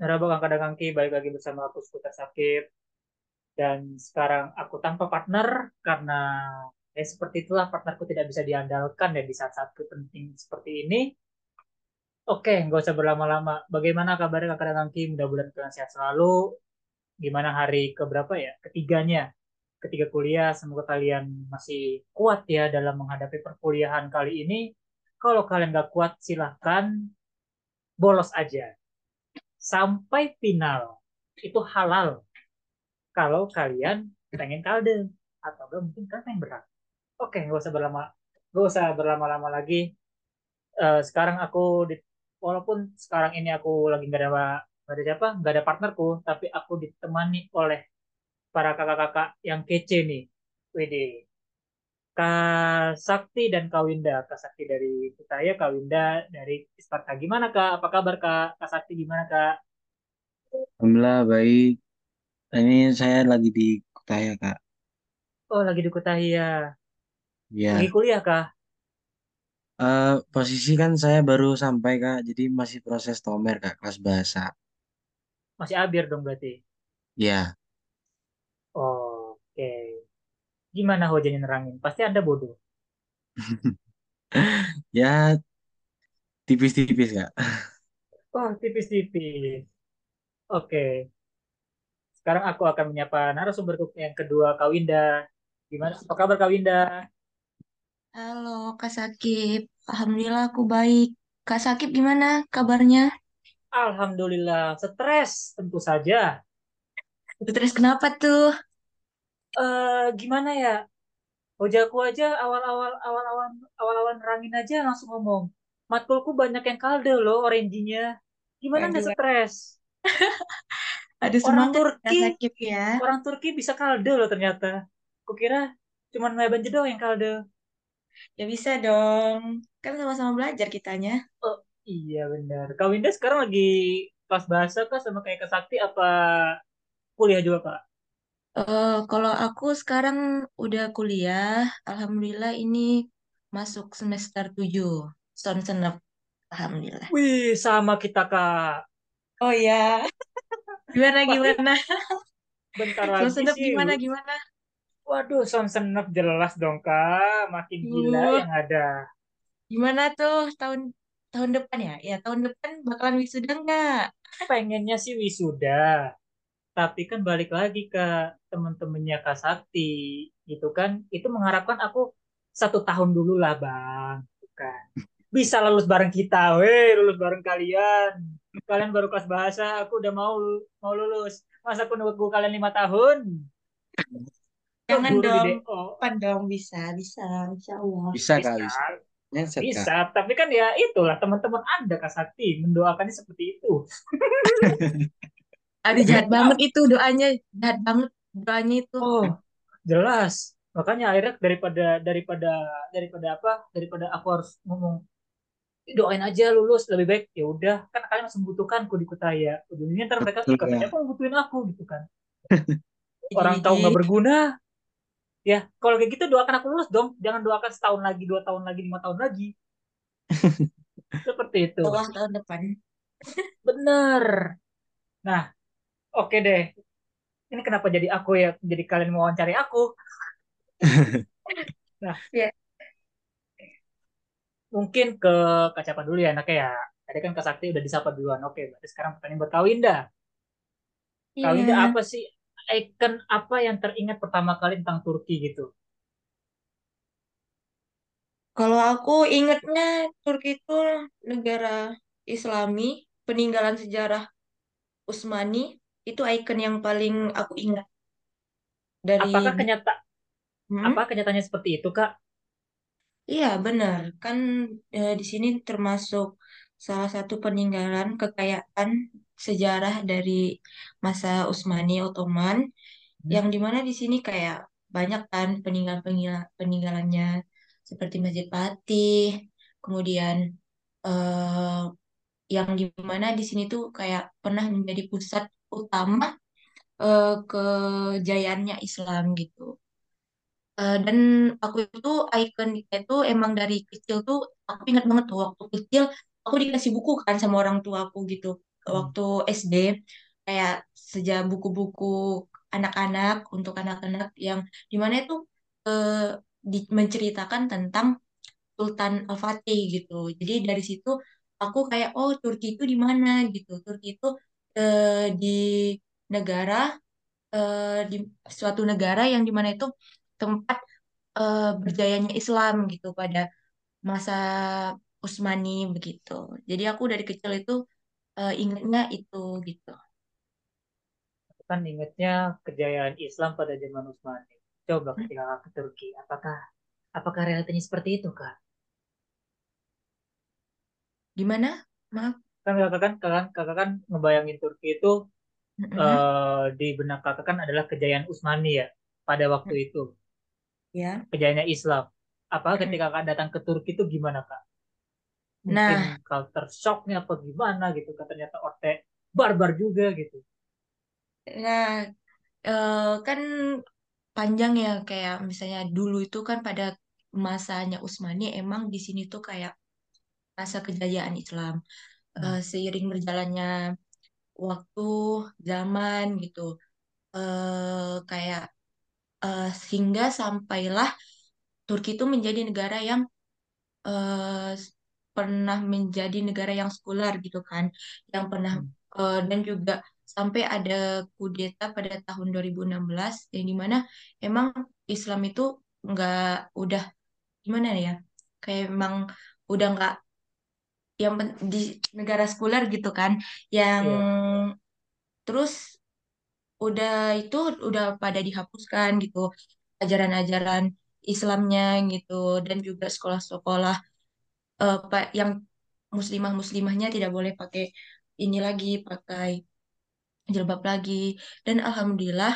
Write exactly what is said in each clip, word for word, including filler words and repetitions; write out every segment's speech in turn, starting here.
Merhaba Kang Kangki, balik lagi bersama aku Skuter Sakit. Dan sekarang aku tanpa partner karena ya seperti itulah partnerku tidak bisa diandalkan ya di saat-saat penting seperti ini. Oke, nggak usah berlama-lama. Bagaimana kabarnya Kang Kangki? Mudah-mudahan kalian sehat selalu. Gimana hari keberapa ya? Ketiganya. Ketiga kuliah, semoga kalian masih kuat ya dalam menghadapi perkuliahan kali ini. Kalau kalian nggak kuat, silahkan bolos aja. Sampai final. Itu halal kalau kalian pengen kalde atau enggak mungkin kalian pengen berat. Oke, nggak usah berlama nggak usah berlama-lama lagi. Eh, sekarang aku di, walaupun sekarang ini aku lagi nggak ada nggak ada siapa, nggak ada partnerku, tapi aku ditemani oleh para kakak-kakak yang kece nih. Widih, Kak Sakti dan Kak Winda. Kak Sakti dari Kutaya, Kak Winda dari Isparta. Gimana Kak? Apa kabar Kak? Kak Sakti gimana Kak? Alhamdulillah baik. Ini saya lagi di Kutaya, Kak. Oh, lagi di Kutaya. Lagi Ya, kuliah Kak? eh, posisi kan saya baru sampai, Kak. Jadi masih proses tomer, Kak, kelas bahasa. Masih abir dong berarti. Ya, Oke. Gimana Hoja nerangin? Pasti Anda bodoh. ya tipis-tipis, Kak. Oh, tipis-tipis. Oke. Sekarang aku akan menyapa narasumber yang kedua, Kak Winda. Gimana? Apa kabar Kak Winda? Halo Kak Sakip, Alhamdulillah aku baik. Kak Sakip gimana kabarnya? Alhamdulillah. Stres tentu saja. Terus kenapa tuh? Eh, gimana ya? Hojaku aja awal-awal awal-awal awal-awal nerangin aja langsung ngomong. Matkulku banyak yang kalde loh, oranginya. Gimana nggak Waduh, stres? aduh Orang semangat Kak Turki, Sakip ya. orang Turki bisa kalde loh ternyata. Kukira cuman Meban doang yang kalde. Ya bisa dong, kan sama-sama belajar kitanya. Oh iya benar. Kak Winda sekarang lagi kelas bahasa kah sama kayak Kak Sakti apa kuliah juga Kak? Eh kalau aku sekarang udah kuliah, Alhamdulillah ini masuk semester tujuh, Son senep, Alhamdulillah. Wih sama kita Kak. Oh ya, gimana Pasti gimana? bentar Son lagi senep sih. gimana gimana? Waduh, Son Senep jelas dong Kak. Makin gila Uh, yang ada. Gimana tuh tahun tahun depan ya? Ya tahun depan bakalan wisuda nggak? Pengennya sih wisuda. Tapi kan balik lagi ke temen-temennya Kak Sakti. Gitu kan. Itu mengharapkan aku satu tahun dulu lah Bang. Gitu kan. Bisa lulus bareng kita. Weh, lulus bareng kalian. Kalian baru kelas bahasa, aku udah mau mau lulus. Masa aku nunggu kalian lima tahun? Jangan Keburu di dong, D O. kapan dong bisa, bisa, insya Allah. Bisa, Kak, Bisa, bisa. Mindset, Kak. bisa. Tapi kan ya itulah teman-teman Anda Kak Sakti mendoakannya seperti itu. Aduh jahat banget itu doanya, jahat banget doanya itu. Oh, jelas. Makanya akhirnya daripada daripada daripada apa? Daripada aku harus ngomong doain aja lulus lebih baik ya udah kan kalian masih membutuhkanku di Kutaya. Ujungnya ntar mereka Betul, katanya Kak. kok membutuhin aku gitu kan. Orang tahu nggak Jadi, berguna ya. Kalau kayak gitu doakan aku lulus dong. Jangan doakan setahun lagi, dua tahun lagi, lima tahun lagi. Seperti itu. Allah tahun depan. Bener. Nah, oke deh. Ini kenapa jadi aku ya? Jadi kalian mau wawancari aku. Nah, Ya, mungkin ke Kak Capa dulu ya anaknya ya. Tadi kan Kak Sakti udah disapa duluan. Oke, berarti sekarang pertanyaan buat Kak Winda. Kak Winda iya. apa sih icon apa yang teringat pertama kali tentang Turki gitu? Kalau aku ingetnya Turki itu negara Islami, peninggalan sejarah Utsmani itu ikon yang paling aku ingat Apakah dari. kenyata Hmm? apa kenyataannya seperti itu, Kak? Iya, benar. Kan eh, di sini termasuk salah satu peninggalan kekayaan sejarah dari masa Utsmani Ottoman Hmm? yang dimana di sini kayak banyak kan peninggalan peninggalannya seperti Masjid Fatih, kemudian eh, yang dimana di sini tuh kayak pernah menjadi pusat utama eh, kejayaannya Islam gitu. Eh, dan aku itu ikoniknya itu emang dari kecil tuh aku ingat banget tuh waktu kecil aku dikasih buku kan sama orang tua aku gitu. Hmm. waktu S D kayak sejak buku-buku anak-anak untuk anak-anak yang dimana itu eh, di- menceritakan tentang Sultan Al-Fatih gitu. Jadi dari situ aku kayak oh Turki itu di mana gitu. Turki itu eh, di negara eh, di suatu negara yang dimana itu tempat eh, berjayanya Islam gitu pada masa Utsmani begitu. Jadi aku dari kecil itu eh, ingatnya itu gitu. Aku kan ingatnya kejayaan Islam pada zaman Utsmani. Coba Hmm, ketika kakak ke Turki, apakah apakah realitanya seperti itu, Kak? Gimana? Maaf. Kan kakak kan kakak, kakak kan ngebayangin Turki itu Mm-mm. eh, di benak kakak kan adalah kejayaan Utsmani ya pada waktu itu, Ya. kejayaannya Islam. Apakah Mm-mm. ketika kakak datang ke Turki itu gimana, Kak? Mungkin Nah, culture shocknya apa gimana gitu, kan ternyata orte barbar juga gitu. nah eh, kan panjang ya kayak misalnya dulu itu kan pada masanya Utsmani emang di sini tuh kayak masa kejayaan Islam. Hmm. Eh, seiring berjalannya waktu, zaman gitu. Eh, kayak eh, sehingga sampailah Turki itu menjadi negara yang eh, pernah menjadi negara yang sekuler gitu kan, yang pernah Hmm. eh, dan juga sampai ada kudeta pada tahun dua ribu enam belas yang dimana emang Islam itu nggak udah gimana ya, kayak emang udah nggak yang pen- di negara sekuler gitu kan, yang Iya. terus udah itu udah pada dihapuskan gitu ajaran-ajaran Islamnya gitu dan juga sekolah-sekolah eh, pa- yang muslimah-muslimahnya tidak boleh pakai ini lagi, pakai jilbab lagi. Dan alhamdulillah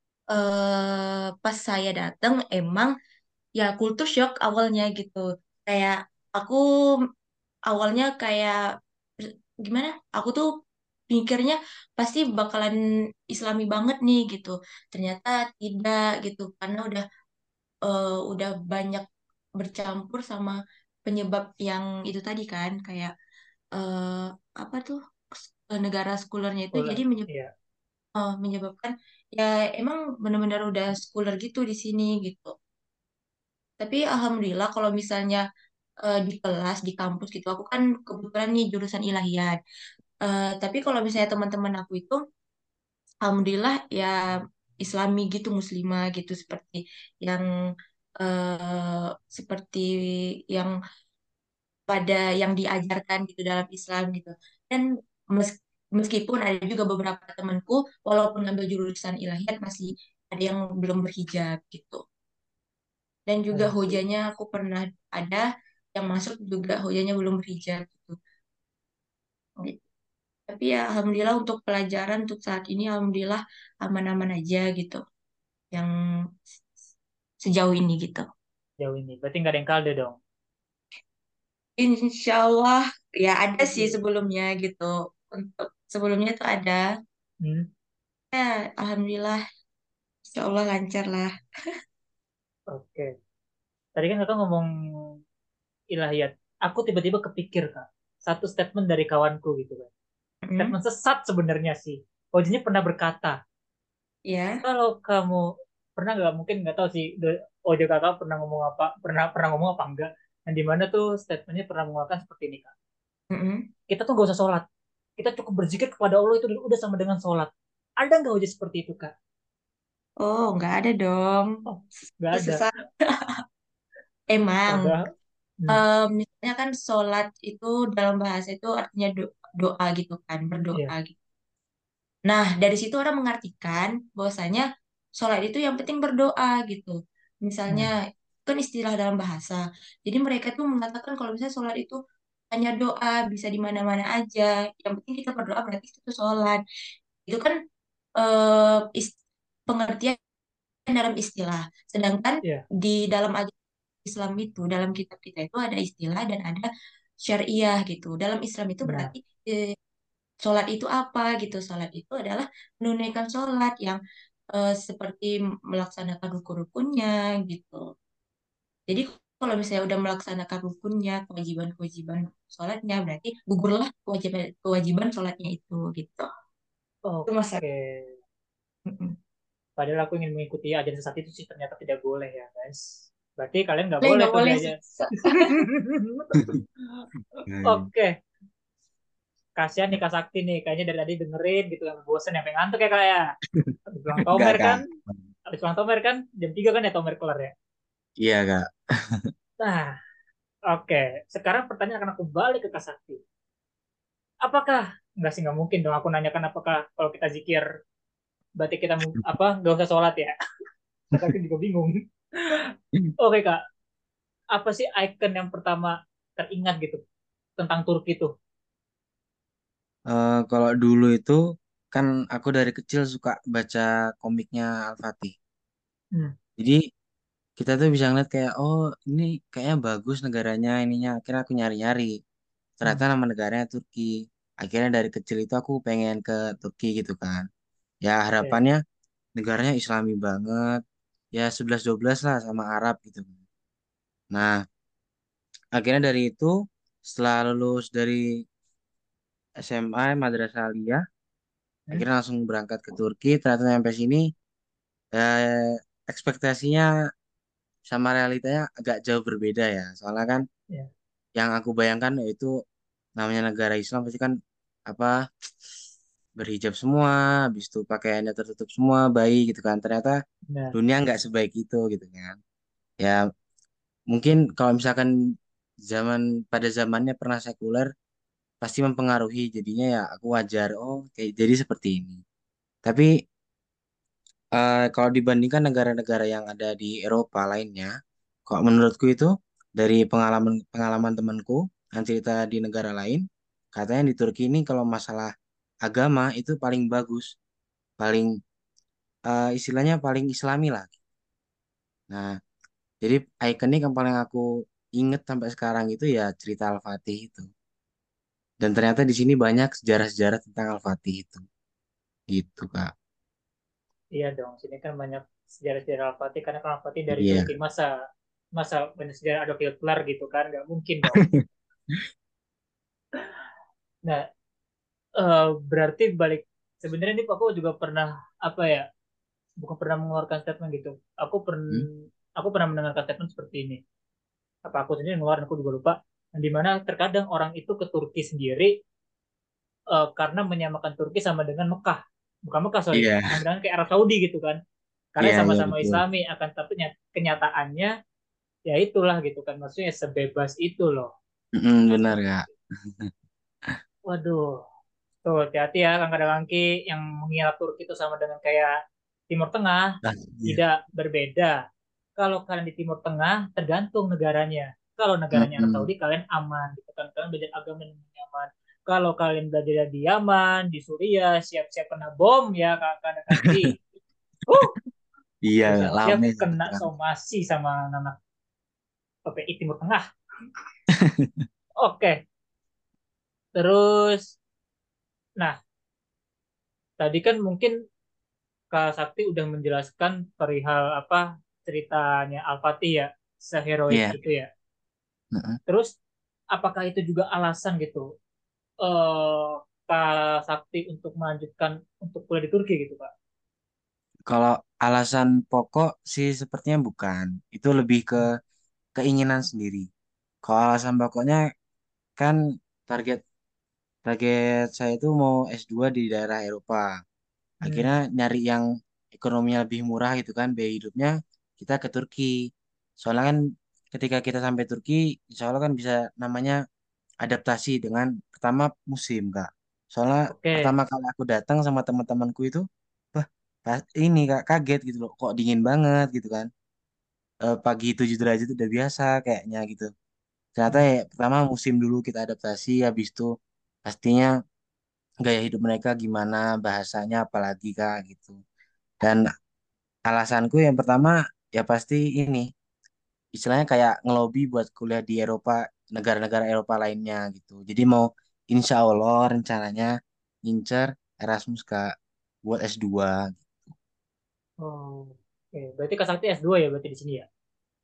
eh, pas saya datang emang ya kultur shock awalnya gitu. Kayak aku awalnya kayak gimana? Aku tuh pikirnya pasti bakalan Islami banget nih gitu. Ternyata tidak gitu karena udah eh, udah banyak bercampur sama penyebab yang itu tadi kan kayak eh, apa tuh eh, negara sekulernya itu Sekolah. jadi menye- Iya. eh, menyebabkan ya emang benar-benar udah sekuler gitu di sini gitu. Tapi alhamdulillah kalau misalnya eh, di kelas di kampus gitu aku kan kebetulan nih jurusan ilahiyat. Eh, tapi kalau misalnya teman-teman aku itu alhamdulillah ya Islami gitu muslimah gitu seperti yang eh, seperti yang pada yang diajarkan gitu dalam Islam gitu. Dan mes- meskipun ada juga beberapa temanku walaupun ngambil jurusan ilahiyat masih ada yang belum berhijab gitu. Dan juga Alhamdulillah. hojanya aku pernah ada yang masuk juga hojanya belum berhijab gitu. Gitu. Tapi ya alhamdulillah untuk pelajaran untuk saat ini alhamdulillah aman-aman aja gitu yang sejauh ini gitu. Jauh ini. Berarti nggak ada yang kalde dong. Insya Allah ya ada sih Iya. sebelumnya gitu. Untuk sebelumnya tuh ada. Hmm. Ya, alhamdulillah, insya Allah lancar lah. Oke. Tadi kan kakak ngomong ilahiyat. Aku tiba-tiba kepikir, Kak. Satu statement dari kawanku gitu kan. Mm, Statement sesat sebenarnya sih. Ojinya pernah berkata, ya, kalau kamu pernah nggak, mungkin nggak tahu sih do- Ojo kakak pernah ngomong apa, pernah pernah ngomong apa enggak. Yang dimana tuh statementnya pernah mengatakan seperti ini, Kak. mm-mm. Kita tuh gak usah sholat. Kita cukup berzikir kepada Allah itu udah sama dengan sholat. Ada nggak Ojo seperti itu, Kak? Oh, nggak ada dong. Oh, nggak Itu ada. sesat. Emang, Padahal, hmm, em, misalnya kan sholat itu dalam bahasa itu artinya do- doa gitu kan, berdoa iya, gitu. Nah, dari situ orang mengartikan bahwasanya sholat itu yang penting berdoa gitu. Misalnya, hmm, kan istilah dalam bahasa. Jadi mereka tuh mengatakan kalau misalnya sholat itu hanya doa, bisa di mana-mana aja. Yang penting kita berdoa berarti itu sholat. Itu kan eh, is- pengertian dalam istilah. Sedangkan iya, di dalam agama Islam itu, dalam kitab kita itu ada istilah dan ada syariah gitu. Dalam Islam itu benar. berarti eh, sholat itu apa gitu. Sholat itu adalah menunaikan sholat yang eh, seperti melaksanakan rukun-rukunnya gitu. Jadi Kalau misalnya udah melaksanakan rukunnya, kewajiban-kewajiban sholatnya, berarti gugurlah kewajiban kewajiban sholatnya itu gitu. Itu masa. Oke. Mm-mm. Padahal aku ingin mengikuti ajaran sesat itu sih ternyata tidak boleh ya guys. Berarti kalian nggak Boleh boleh nggak tuh boleh sih? diajar. Hmm. Oke, kasihan nih Kak Sakti nih. Kayaknya dari tadi dengerin gitu yang bosen, yang pengen ngantuk ya Kak ya. Habis pulang Enggak, Tomer Kak. kan? Habis pulang Tomer kan? Jam tiga kan ya Tomer kelar ya? Iya, Kak. Nah, oke. Sekarang pertanyaan akan aku balik ke Kak Sakti. Apakah, enggak sih nggak mungkin dong aku nanyakan apakah kalau kita zikir berarti kita mu- apa nggak usah sholat ya? Kak Sakti juga bingung. Oke Kak, apa sih icon yang pertama teringat gitu tentang Turki itu? Eh, kalau dulu itu kan aku dari kecil suka baca komiknya Al-Fatih. Hmm. Jadi kita tuh bisa ngeliat kayak, oh ini kayaknya bagus negaranya ininya. Akhirnya aku nyari-nyari. Ternyata Hmm. nama negaranya Turki. Akhirnya dari kecil itu aku pengen ke Turki gitu kan. Ya Oke. harapannya negaranya Islami banget. Ya sebelas dua belas lah sama Arab gitu. Nah, akhirnya dari itu setelah lulus dari S M A Madrasah Aliyah, Hmm. akhirnya langsung berangkat ke Turki. Ternyata sampai sini eh, ekspektasinya sama realitanya agak jauh berbeda ya. Soalnya kan Ya. yang aku bayangkan yaitu namanya negara Islam pasti kan apa berhijab semua, habis itu pakaiannya tertutup semua, baik gitu kan. Ternyata Benar. dunia nggak sebaik itu gitu kan. Ya mungkin kalau misalkan zaman pada zamannya pernah sekuler pasti mempengaruhi jadinya ya aku wajar oh kayak jadi seperti ini. Tapi eh, kalau dibandingkan negara-negara yang ada di Eropa lainnya, kok menurutku itu dari pengalaman pengalaman temanku yang cerita di negara lain, katanya di Turki ini kalau masalah agama itu paling bagus, paling eh, istilahnya paling Islami lah. Nah, jadi ikonik yang paling aku inget sampai sekarang itu ya cerita Al-Fatih itu. Dan ternyata di sini banyak sejarah-sejarah tentang Al-Fatih itu. Gitu, Kak. Iya dong, sini kan banyak sejarah-sejarah Al-Fatih karena kan Al-Fatih dari Iya. Turki masa masa banyak sejarah Adolf Hitler gitu kan, nggak mungkin dong. Nah, eh, berarti balik sebenarnya ini aku juga pernah apa ya, bukan pernah mengeluarkan statement gitu. Aku pernah Hmm? aku pernah mendengarkan statement seperti ini. Apa aku sendiri ngeluarin aku juga lupa. Di mana terkadang orang itu ke Turki sendiri eh, karena menyamakan Turki sama dengan Mekah. Bukan Mekah, sorry. Iya, Sama dengan kayak Arab Saudi gitu kan. Karena iya, iya sama-sama betul. Islami akan tapi kenyataannya ya itulah gitu kan maksudnya sebebas itu loh. Mm, benar, Kak. Waduh, tuh hati-hati ya kan kadang Angki yang mengira Turki itu sama dengan kayak Timur Tengah, Nah, iya. tidak berbeda. Kalau kalian di Timur Tengah tergantung negaranya. Kalau negaranya Arab Mm-mm. Saudi kalian aman gitu kan kalian belajar agama yang nyaman. Kalau kalian belajar di Yaman, di Suriah, siap-siap kena bom ya kadang Angki. Uh, Iya, udah Kak. siap-siap Rame itu kena perang. somasi sama anak P P I Timur Tengah. Oke, terus, nah tadi kan mungkin Kak Sakti udah menjelaskan perihal apa ceritanya Al-Fatih ya, seheroik Iya. itu ya. Mm-mm. Terus, apakah itu juga alasan gitu eh Kak Sakti untuk melanjutkan untuk kuliah di Turki gitu Kak? Kalau alasan pokok sih sepertinya bukan. Itu lebih ke keinginan sendiri. Kalau alasan pokoknya kan target target saya itu mau S dua di daerah Eropa. Hmm. Akhirnya nyari yang ekonominya lebih murah gitu kan, biaya hidupnya kita ke Turki. Soalnya kan ketika kita sampai Turki, insya Allah kan bisa namanya adaptasi dengan pertama musim, Kak. Soalnya Oke. pertama kali aku datang sama teman-temanku itu, wah, pas ini Kak kaget gitu loh, kok dingin banget gitu kan. Eh, pagi tujuh derajat itu udah biasa kayaknya gitu. Ternyata Hmm. ya pertama musim dulu kita adaptasi, habis itu pastinya gaya hidup mereka gimana, bahasanya apalagi Kak gitu. Dan alasanku yang pertama ya pasti ini, istilahnya kayak ngelobi buat kuliah di Eropa, negara-negara Eropa lainnya gitu. Jadi mau insya Allah rencananya ngincer Erasmus Kak buat S dua. Oh, oke. Berarti Kak Sakti S dua ya berarti di sini ya?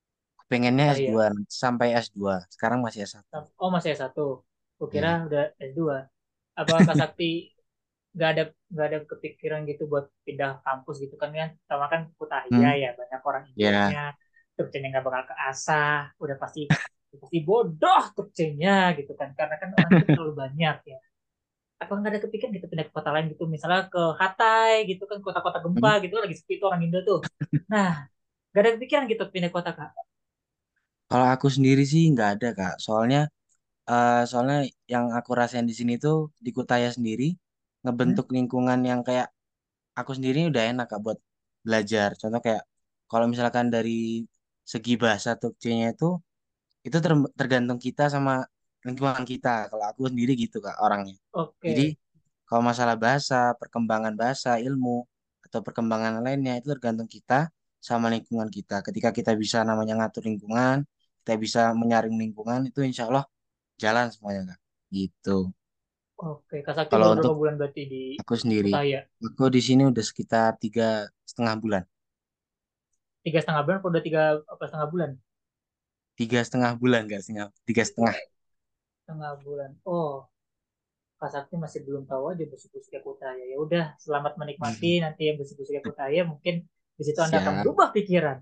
pengennya Ah S dua iya. sampai S dua. Sekarang masih S satu. Oh masih S satu. Kukira Ya. udah S dua. Apa Kak Sakti nggak ada nggak ada kepikiran gitu buat pindah kampus gitu kan ya? Sama kan Kutahya Hmm, ya banyak orang Indonya, ya. Turkcenya nggak bakal keasah, udah pasti pasti bodoh Turkcenya gitu kan, karena kan orang itu terlalu banyak ya. Apa nggak ada kepikiran gitu pindah ke kota lain gitu, misalnya ke Hatay gitu kan, kota-kota gempa Hmm. gitu kan, lagi sepi tuh orang Indo tuh. Nah, nggak ada kepikiran gitu pindah kota Kak. Kalau aku sendiri sih nggak ada Kak. Soalnya eh, soalnya yang aku rasain di sini tuh di Kutaya sendiri Hmm? ngebentuk lingkungan yang kayak aku sendiri udah enak Kak buat belajar. Contoh kayak kalau misalkan dari segi bahasa Turkcenya itu itu ter- tergantung kita sama lingkungan kita. Kalau aku sendiri gitu Kak orangnya. Jadi Oke. kalau masalah bahasa, perkembangan bahasa, ilmu atau perkembangan lainnya itu tergantung kita sama lingkungan kita. Ketika kita bisa namanya ngatur lingkungan, kita bisa menyaring lingkungan itu insya Allah jalan semuanya Kak. Gitu. Oke, Kak Sakti Kalau baru untuk berapa bulan berarti di aku sendiri, Kutahya? aku di sini udah sekitar tiga setengah bulan. Tiga setengah bulan, atau udah tiga apa setengah bulan? Tiga setengah bulan nggak setengah, tiga setengah. Setengah bulan. Oh, Kak Sakti masih belum tahu aja busuk-busuknya Kutahya. Ya udah, selamat menikmati nanti yang busuk-busuknya Kutahya. Mungkin di situ Anda akan Siap. berubah pikiran.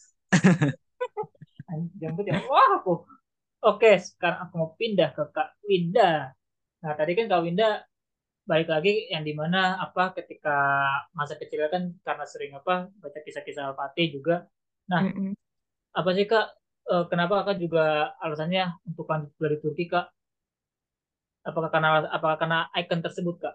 Jemput ya. Wah, aku. Oke, sekarang aku mau pindah ke Kak Winda. Nah, tadi kan Kak Winda balik lagi yang dimana apa ketika masa kecilnya kan karena sering apa baca kisah-kisah Al-Fatih juga. Nah, Mm-mm. apa sih Kak, eh, kenapa Kak juga alasannya untuk lanjut kuliah di Turki Kak? Apakah karena apakah karena ikon tersebut Kak?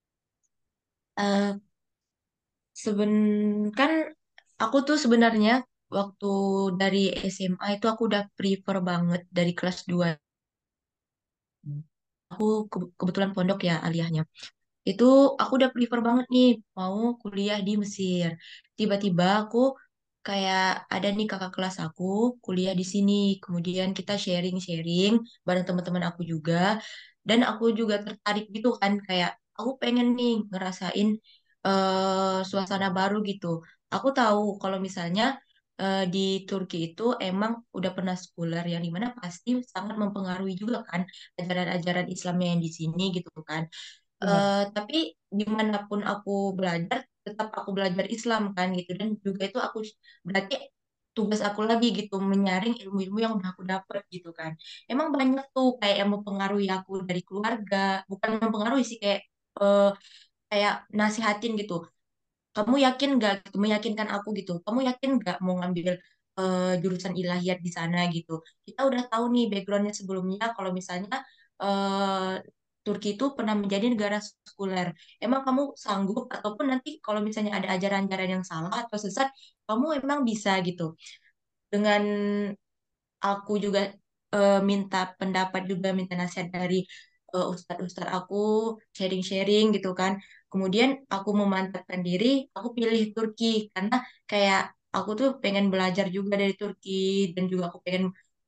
Eh, seben kan aku tuh sebenarnya waktu dari S M A itu aku udah prefer banget dari kelas dua. Hmm. Aku ke- kebetulan pondok ya aliyahnya. Itu aku udah prefer banget nih mau kuliah di Mesir. Tiba-tiba aku kayak ada nih kakak kelas aku kuliah di sini. Kemudian kita sharing-sharing bareng teman-teman aku juga. Dan aku juga tertarik gitu kan kayak aku pengen nih ngerasain eh, suasana baru gitu. Aku tahu kalau misalnya eh, di Turki itu emang udah pernah sekuler yang dimana pasti sangat mempengaruhi juga kan ajaran-ajaran Islamnya yang di sini gitu kan. Benar. Eh, tapi dimanapun aku belajar, tetap aku belajar Islam kan gitu dan juga itu aku berarti tugas aku lagi gitu menyaring ilmu-ilmu yang udah aku dapat gitu kan. Emang banyak tuh kayak yang mempengaruhi aku dari keluarga, bukan mempengaruhi sih kayak eh, kayak nasihatin gitu. Kamu yakin gak gitu, meyakinkan aku gitu. Kamu yakin gak mau ngambil eh, jurusan ilahiyat di sana gitu. Kita udah tahu nih backgroundnya sebelumnya kalau misalnya eh, Turki itu pernah menjadi negara sekuler. Emang kamu sanggup ataupun nanti kalau misalnya ada ajaran-ajaran yang salah atau sesat, kamu emang bisa gitu. Dengan aku juga eh, minta pendapat juga minta nasihat dari eh, ustadz-ustadz aku sharing-sharing gitu kan. Kemudian aku memantapkan diri, aku pilih Turki karena kayak aku tuh pengen belajar juga dari Turki dan juga aku pengen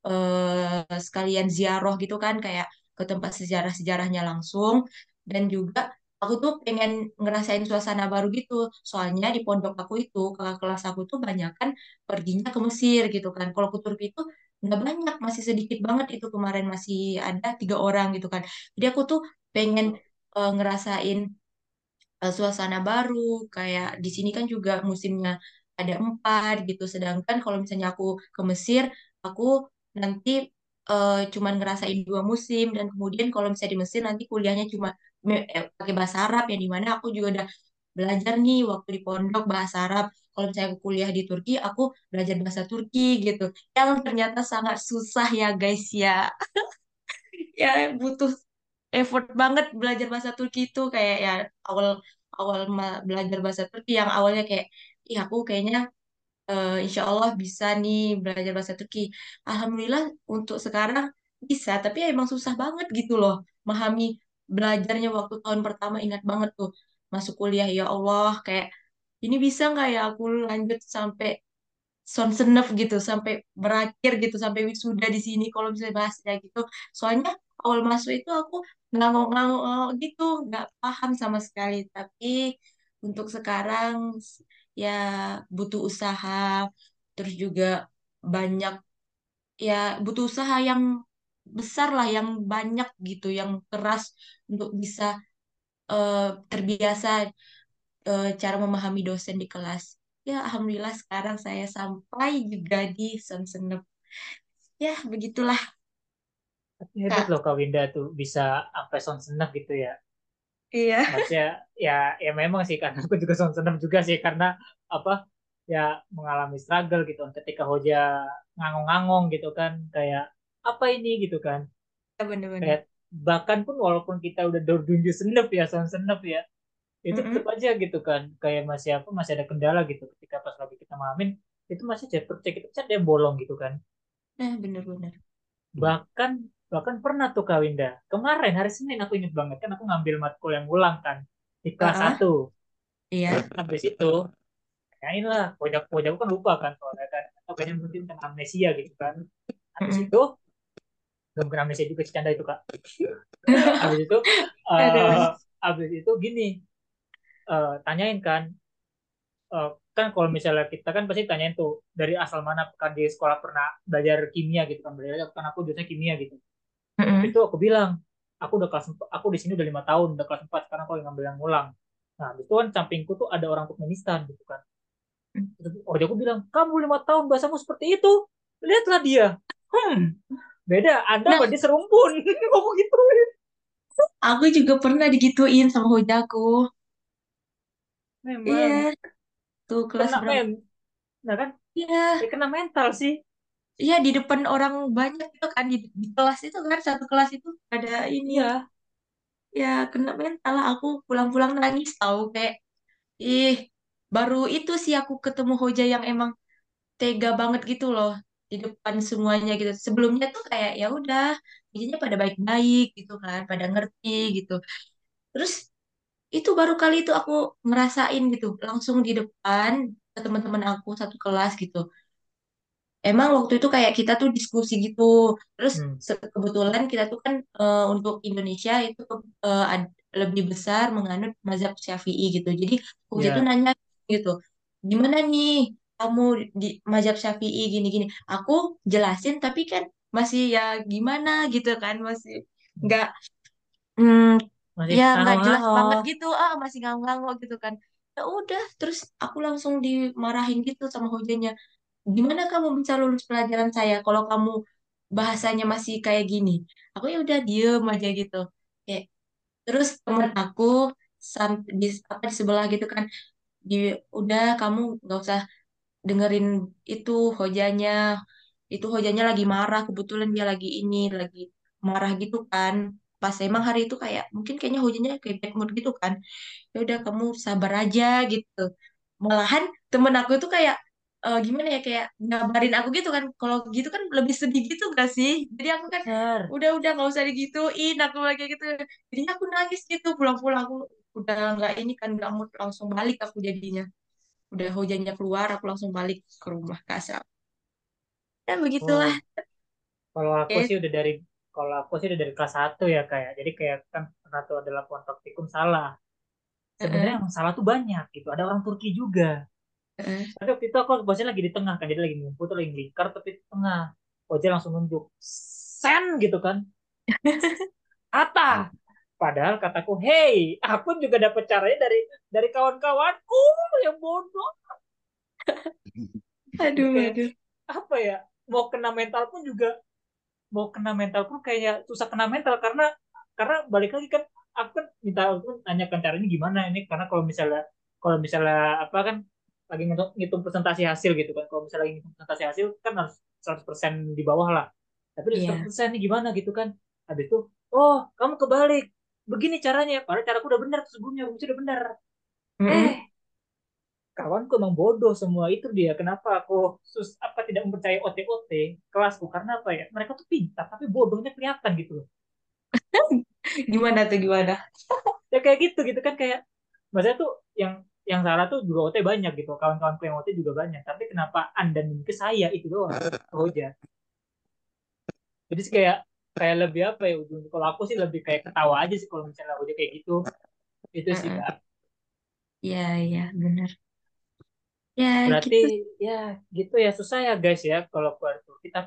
eh, sekalian ziarah gitu kan kayak ke tempat sejarah-sejarahnya langsung dan juga aku tuh pengen ngerasain suasana baru gitu. Soalnya di pondok aku itu kakak kelas aku tuh banyak kan perginya ke Mesir gitu kan. Kalau ke Turki itu nggak banyak, masih sedikit banget itu kemarin masih ada tiga orang gitu kan. Jadi aku tuh pengen eh, ngerasain eh, suasana baru, kayak di sini kan juga musimnya ada empat gitu. Sedangkan kalau misalnya aku ke Mesir, aku nanti eh, cuman ngerasain dua musim dan kemudian kalau misalnya di Mesir nanti kuliahnya cuma me- eh, pakai bahasa Arab yang dimana aku juga udah belajar nih waktu di pondok bahasa Arab. Kalau misalnya aku kuliah di Turki, aku belajar bahasa Turki gitu. Yang ternyata sangat susah ya guys ya. Ya butuh effort banget belajar bahasa Turki itu kayak ya awal awal ma- belajar bahasa Turki yang awalnya kayak ih aku kayaknya eh, insya Allah bisa nih belajar bahasa Turki. Alhamdulillah untuk sekarang bisa, tapi ya emang susah banget gitu loh memahami belajarnya waktu tahun pertama ingat banget tuh masuk kuliah ya Allah kayak ini bisa nggak ya aku lanjut sampai son senef gitu sampai berakhir gitu sampai wisuda di sini kalau misalnya bahasnya gitu soalnya awal masuk itu aku ngangok-ngangok gitu nggak paham sama sekali tapi untuk sekarang s- ya butuh usaha terus juga banyak ya butuh usaha yang besar lah, yang banyak gitu, yang keras untuk bisa eh, terbiasa eh, cara memahami dosen di kelas. Ya, alhamdulillah sekarang saya sampai juga di Sonsenep. Ya, begitulah, Tapi hebat Kak. loh Kak Winda tuh bisa sampai sound seneng gitu ya. Iya. Maksudnya ya ya memang sih karena aku juga sound seneng juga sih karena apa ya mengalami struggle gitu kan ketika Hoja ngangong-ngangong gitu kan kayak apa ini gitu kan. Ya, bener-bener. Kayak bahkan pun walaupun kita udah dordunju senep ya sound senep ya itu tetap Mm-mm. aja gitu kan kayak masih apa masih ada kendala gitu ketika pas lagi kita mahamin itu masih aja cek kita cek dia bolong gitu kan. Nah, bener-bener. Bahkan bahkan pernah tuh Kak Winda. Kemarin hari Senin aku inget banget kan aku ngambil matkul yang ulang kan di kelas Heeh, satu. iya. Habis itu tanyain lah, pojok pojok kan lupa kan soalnya kan atau kayaknya mungkin kena amnesia gitu kan. Habis Mm-mm. itu belum kena amnesia juga si Canda itu Kak. Habis itu Aduh. eh habis itu gini eh, tanyain kan eh, kan kalau misalnya kita kan pasti tanyain tuh dari asal mana kan di sekolah pernah belajar kimia gitu kan belajar kan aku jurusannya kimia gitu. Habis Mm-mm. itu aku bilang, aku udah kelas empat, aku di sini udah lima tahun, udah kelas empat, sekarang aku lagi ngambil yang ngulang. Nah, habis itu kan sampingku tuh ada orang Turkmenistan gitu kan. Terus oh, dia aku bilang, kamu lima tahun bahasamu seperti itu, lihatlah dia. Hmm, beda, Anda Nah, berarti serumpun. Ngomong gitu. aku juga pernah digituin sama hojaku. Memang Iya, tuh kelas kena berapa? men, nah kan, Iya, kayak kena mental sih. iya di depan orang banyak itu kan di, di kelas itu kan satu kelas itu ada ini. Iya, Ya kena mental lah, aku pulang-pulang nangis tahu kayak ih, baru itu sih aku ketemu hoja yang emang tega banget gitu loh di depan semuanya gitu. Sebelumnya tuh kayak ya udah, jadinya pada baik-baik gitu kan, pada ngerti gitu. Terus itu baru kali itu aku ngerasain gitu, langsung di depan ke teman-teman aku satu kelas gitu. Emang waktu itu kayak kita tuh diskusi gitu. Terus hmm, se- kebetulan kita tuh kan eh, untuk Indonesia itu eh, ad- lebih besar menganut mazhab Syafi'i gitu. Jadi aku itu ya, nanya gitu, gimana nih kamu di mazhab Syafi'i gini-gini. Aku jelasin tapi kan masih ya gimana gitu kan, masih nggak hmm, masih ya nggak jelas ngano-ngano. banget gitu. Ah, masih nganggo gitu kan. Ya udah, terus aku langsung dimarahin gitu sama hojanya. Gimana kamu bisa lulus pelajaran saya kalau kamu bahasanya masih kayak gini? Aku ya udah diem aja gitu. Kayak terus temen aku sam- di apa di sebelah gitu kan, di udah kamu nggak usah dengerin itu hojanya. Itu hojanya lagi marah, kebetulan dia lagi ini lagi marah gitu kan. Pas emang hari itu kayak mungkin kayaknya hojanya kayak bad mood gitu kan. Ya udah kamu sabar aja gitu. Malahan temen aku tuh kayak eh, gimana ya kayak ngabarin aku gitu kan, kalau gitu kan lebih sedih gitu gak sih, jadi aku kan Bener. udah udah nggak usah digituin aku lagi gitu, jadi aku nangis gitu pulang-pulang, aku udah nggak ini kan nggak mood, langsung balik aku jadinya, udah hujannya keluar aku langsung balik ke rumah ke asrama, dan begitulah. Oh, kalau aku Oke. sih udah dari kalau aku sih udah dari kelas satu ya kayak. Jadi kayak kan pernah tuh adalah praktikum salah. Sebenarnya Heeh, yang salah tuh banyak gitu. Ada orang Turki juga. heeh. Tapi waktu itu aku posisinya lagi di tengah kan, jadi lagi ngumpul tuh lagi lingkar tapi di tengah. Oja langsung nunjuk sen gitu kan. Ata. Padahal kataku, hey, aku juga dapat caranya dari dari kawan-kawanku yang bodoh. Jadi Aduh, kayak aduh. apa ya? Mau kena mental pun juga mau kena mental pun kayak susah kena mental karena karena balik lagi kan aku kan minta aku tanyakan caranya gimana ini karena kalau misalnya kalau misalnya apa kan lagi ngitung, ngitung presentasi hasil gitu kan kalau misalnya lagi ngitung presentasi hasil kan harus seratus persen di bawah lah tapi dari seratus Iya. persen nih gimana gitu kan habis itu oh kamu kebalik begini caranya padahal caraku udah benar sebelumnya rumusnya udah benar eh Mm-mm. kawanku emang bodoh semua itu dia kenapa aku sus apa tidak mempercayai O T O T kelasku karena apa ya mereka tuh pintar tapi bodohnya kelihatan gitu loh Gimana tuh gimana? ya kayak gitu gitu kan kayak maksudnya tuh yang yang salah tuh juga O T banyak gitu kawan-kawanku yang O T juga banyak tapi kenapa anda ke saya itu doang oh ya jadi sih kayak kayak lebih apa ya ujung kalau aku sih lebih kayak ketawa aja sih kalau misalnya udah kayak gitu itu sih Heeh. kak Iya, iya, benar. Ya, berarti gitu. ya gitu ya susah ya guys ya kalau keluar Turki tapi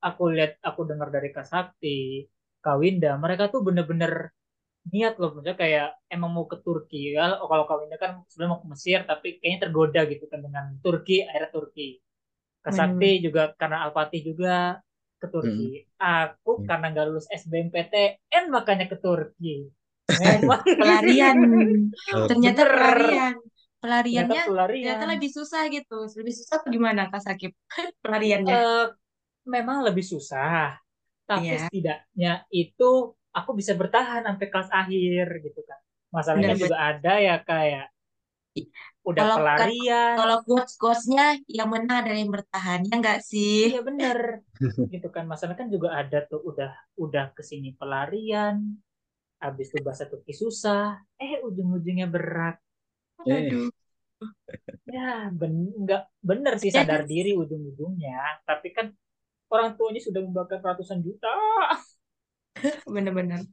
aku lihat, aku dengar dari Kak Sakti, Kak Winda, mereka tuh bener-bener niat loh, maksudnya kayak emang mau ke Turki. Kalau kalau Kak Winda kan sebenarnya mau ke Mesir, tapi kayaknya tergoda gitu kan dengan Turki, akhirnya Turki. Kak Sakti bener-bener. juga karena Alpati juga ke Turki. Mm-mm. Aku karena nggak lulus S B M P T N makanya ke Turki. Aduh, Memang pelarian. Oh, Ternyata bener, pelarian. ternyata Pelariannya ternyata pelarian. lebih susah gitu. Lebih susah apa gimana Kak Sakip? Pelariannya. Eh, memang lebih susah, tapi Iya, setidaknya itu aku bisa bertahan sampai kelas akhir gitu kan. Masalahnya bener-bener. juga ada ya kayak udah Kalau kata pelarian, kalau quotes-quotesnya yang menang adalah yang bertahan, ya enggak sih? iya bener gitu kan. Masalahnya kan juga ada tuh udah udah kesini pelarian, habis itu bahasa Turki susah, eh ujung-ujungnya berat. eh, Aduh. Ya ben nggak bener sih sadar Dan diri ujung-ujungnya, tapi kan orang tuanya sudah membakar ratusan juta. bener-bener.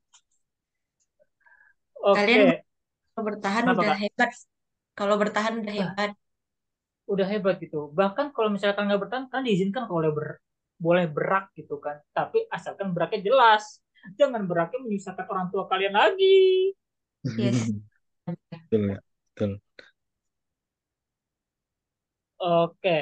Kalian Oke, kalau bertahan kenapa udah Kak? hebat. Kalau bertahan udah Wah, hebat. udah hebat gitu. Bahkan kalau misalkan nggak bertahan, kan diizinkan kalau boleh ber, boleh berak gitu kan. Tapi asalkan beraknya jelas. Jangan beraknya menyusahkan orang tua kalian lagi. Yes. betul ya, betul. Oke,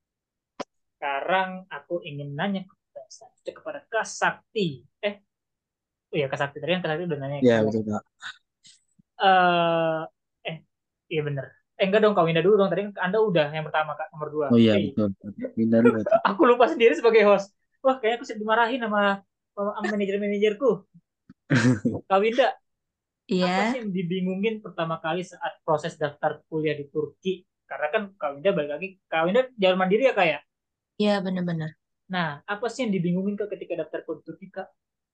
sekarang aku ingin nanya kepada, kepada Kak Sakti. Eh, oh ya Kak Sakti tadi kan Kak Sakti udah nanya ke Ya aku. betul Kak. Eh, eh, iya bener. Eh enggak dong, Kak Winda dulu dong. Tadi kan Anda udah yang pertama Kak, nomor dua. Oh iya Eh, betul. Pindah dulu berarti. aku lupa sendiri sebagai host. Wah, kayaknya aku sedih dimarahin sama, sama manajer-manajerku. Kak Winda, apa sih Iya, yang dibingungin pertama kali saat proses daftar kuliah di Turki? Karena kan Kak Winda balik lagi, Kak Winda jalur mandiri ya Kak ya? iya bener-bener. Nah, apa sih yang dibingungin Kak ketika daftar ke Turki Kak?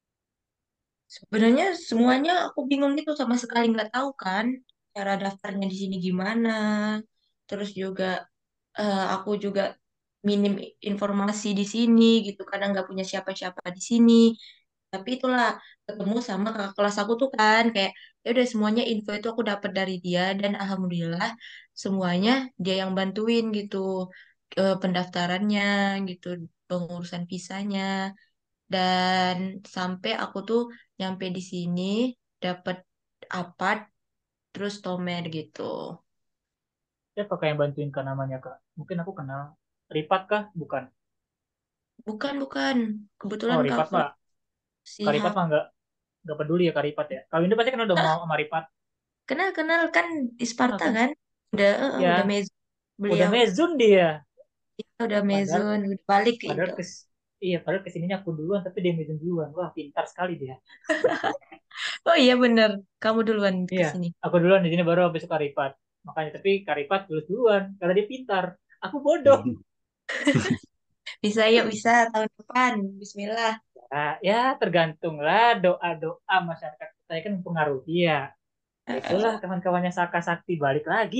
Sebenarnya semuanya aku bingung gitu sama sekali nggak tahu kan cara daftarnya di sini gimana. Terus juga eh, aku juga minim informasi di sini gitu karena nggak punya siapa-siapa di sini. Tapi itulah ketemu sama kakak kelas aku tuh kan kayak ya udah semuanya info itu aku dapat dari dia dan alhamdulillah semuanya dia yang bantuin gitu eh, pendaftarannya gitu pengurusan visanya dan sampai aku tuh nyampe di sini dapat apart terus tomer gitu. Siapa Kak yang bantuin Kak namanya Kak? Mungkin aku kenal. Ripat kah? Bukan. Bukan bukan Oh, kebetulan kakak Ripat mah. kelas si Kak Ripat Haf. mah nggak nggak peduli ya Kak Ripat ya. Kak Winda pasti kan udah mau sama Ripat. Kenal kenal kan di Kenal Sparta kan? kan udah eh, eh, udah Ya, mez udah beliau mezun dia. kita udah Padahal mezun udah balik ke padahal Indo. kes iya, padahal kesininya aku duluan tapi dia mezun duluan. Wah, pintar sekali dia. Oh iya bener kamu duluan ke Iya, sini. aku duluan di sini baru besok Karipat. Makanya tapi Karipat lulus duluan karena dia pintar. Aku bodoh. Bisa yuk bisa tahun depan. Bismillah. Nah, ya tergantung lah doa-doa masyarakat kita kan mempengaruhi ya. Eh, Itulah eh. kawan-kawannya Saka Sakti balik lagi.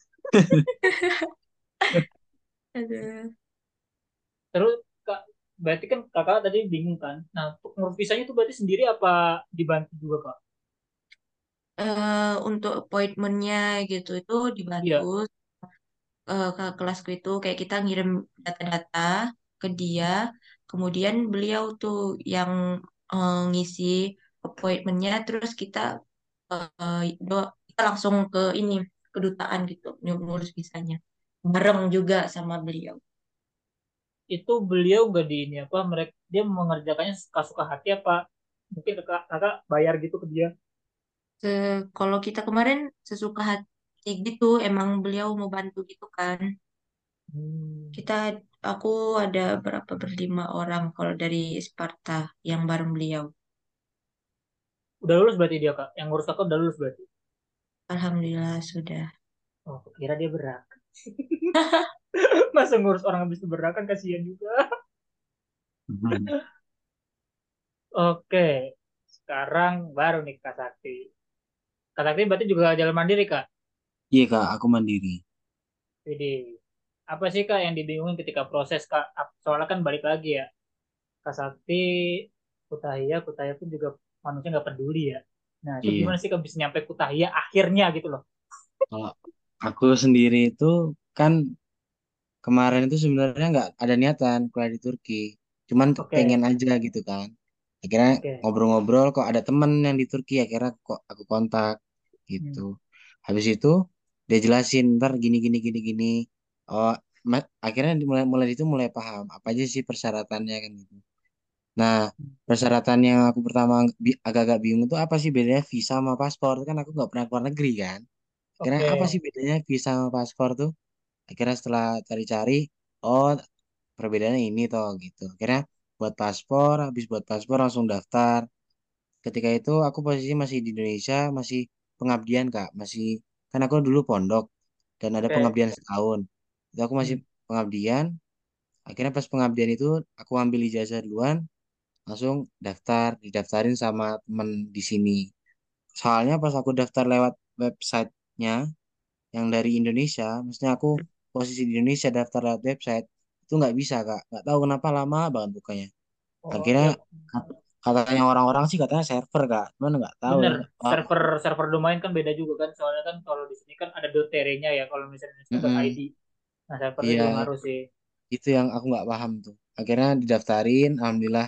Aduh. Terus Kak, berarti kan kakak tadi bingung kan. Nah, untuk ngurus visanya itu berarti sendiri apa dibantu juga Kak? Eh, untuk appointmentnya gitu itu dibantu Iya, eh, ke kelasku itu kayak kita ngirim data-data ke dia, kemudian beliau tuh yang eh, ngisi appointmentnya, terus kita eh, do- kita langsung ke ini kedutaan gitu ngurus visanya bareng juga sama beliau. itu beliau nggak di ini apa mereka dia mengerjakannya suka-suka hati apa mungkin kakak kakak bayar gitu ke dia. Se- kalau kita kemarin sesuka hati gitu, emang beliau mau bantu gitu kan. Hmm. Kita, aku ada berapa berlima orang kalau dari Sparta yang bareng beliau. Udah lulus berarti dia kak yang ngurus kakak udah lulus berarti. Alhamdulillah sudah. Oh aku kira dia berak. Masa ngurus orang habis itu berak kan kasihan juga. Oke, sekarang baru nih Kak Sakti. Kak Sakti berarti juga jalan mandiri kak. Iya Kak, aku mandiri. Jadi apa sih kak yang dibingungin ketika proses kak? Soalnya kan balik lagi ya. Kak Sakti, Kutahya, Kutahya pun juga manusia nggak peduli ya. Nah, itu Iya. gimana sih kak bisa nyampe Kutahya akhirnya gitu loh. Kalau aku sendiri itu kan kemarin itu sebenarnya nggak ada niatan kuliah di Turki. cuman pengen Oke, aja gitu kan. Akhirnya oke. ngobrol-ngobrol kok ada temen yang di Turki, akhirnya kok aku kontak gitu. Hmm, Habis itu dia jelasin ntar gini gini gini gini. Oh, ma- akhirnya di- mulai mulai itu mulai paham apa aja sih persyaratannya kan gitu. Nah, persyaratan yang aku pertama bi- agak-agak bingung itu apa sih bedanya visa sama paspor? Kan aku nggak pernah keluar negeri kan. Akhirnya apa oke, sih bedanya visa sama paspor tuh? Akhirnya setelah cari-cari, oh perbedaannya ini toh gitu. Akhirnya buat paspor, habis buat paspor langsung daftar. Ketika itu aku posisi masih di Indonesia, masih pengabdian Kak, masih kan aku dulu pondok dan ada oke. pengabdian setahun. Itu aku masih Hmm. pengabdian. Akhirnya pas pengabdian itu aku ambil ijazah duluan, langsung daftar, didaftarin sama temen di sini. Soalnya pas aku daftar lewat websitenya yang dari Indonesia, maksudnya aku posisi di Indonesia daftar lewat website itu nggak bisa Kak, nggak tahu kenapa lama banget bukanya. Oh, Akhirnya ya kat- katanya orang-orang sih katanya server Kak, cuman nggak tahu bener. ya. Wah, Server server domain kan beda juga kan. Soalnya kan kalau di sini kan ada .tere-nya ya. Kalau misalnya di sini kan mm-mm. .id. Nah, servernya juga Iya, ngaruh sih. itu yang aku nggak paham tuh. Akhirnya didaftarin, alhamdulillah,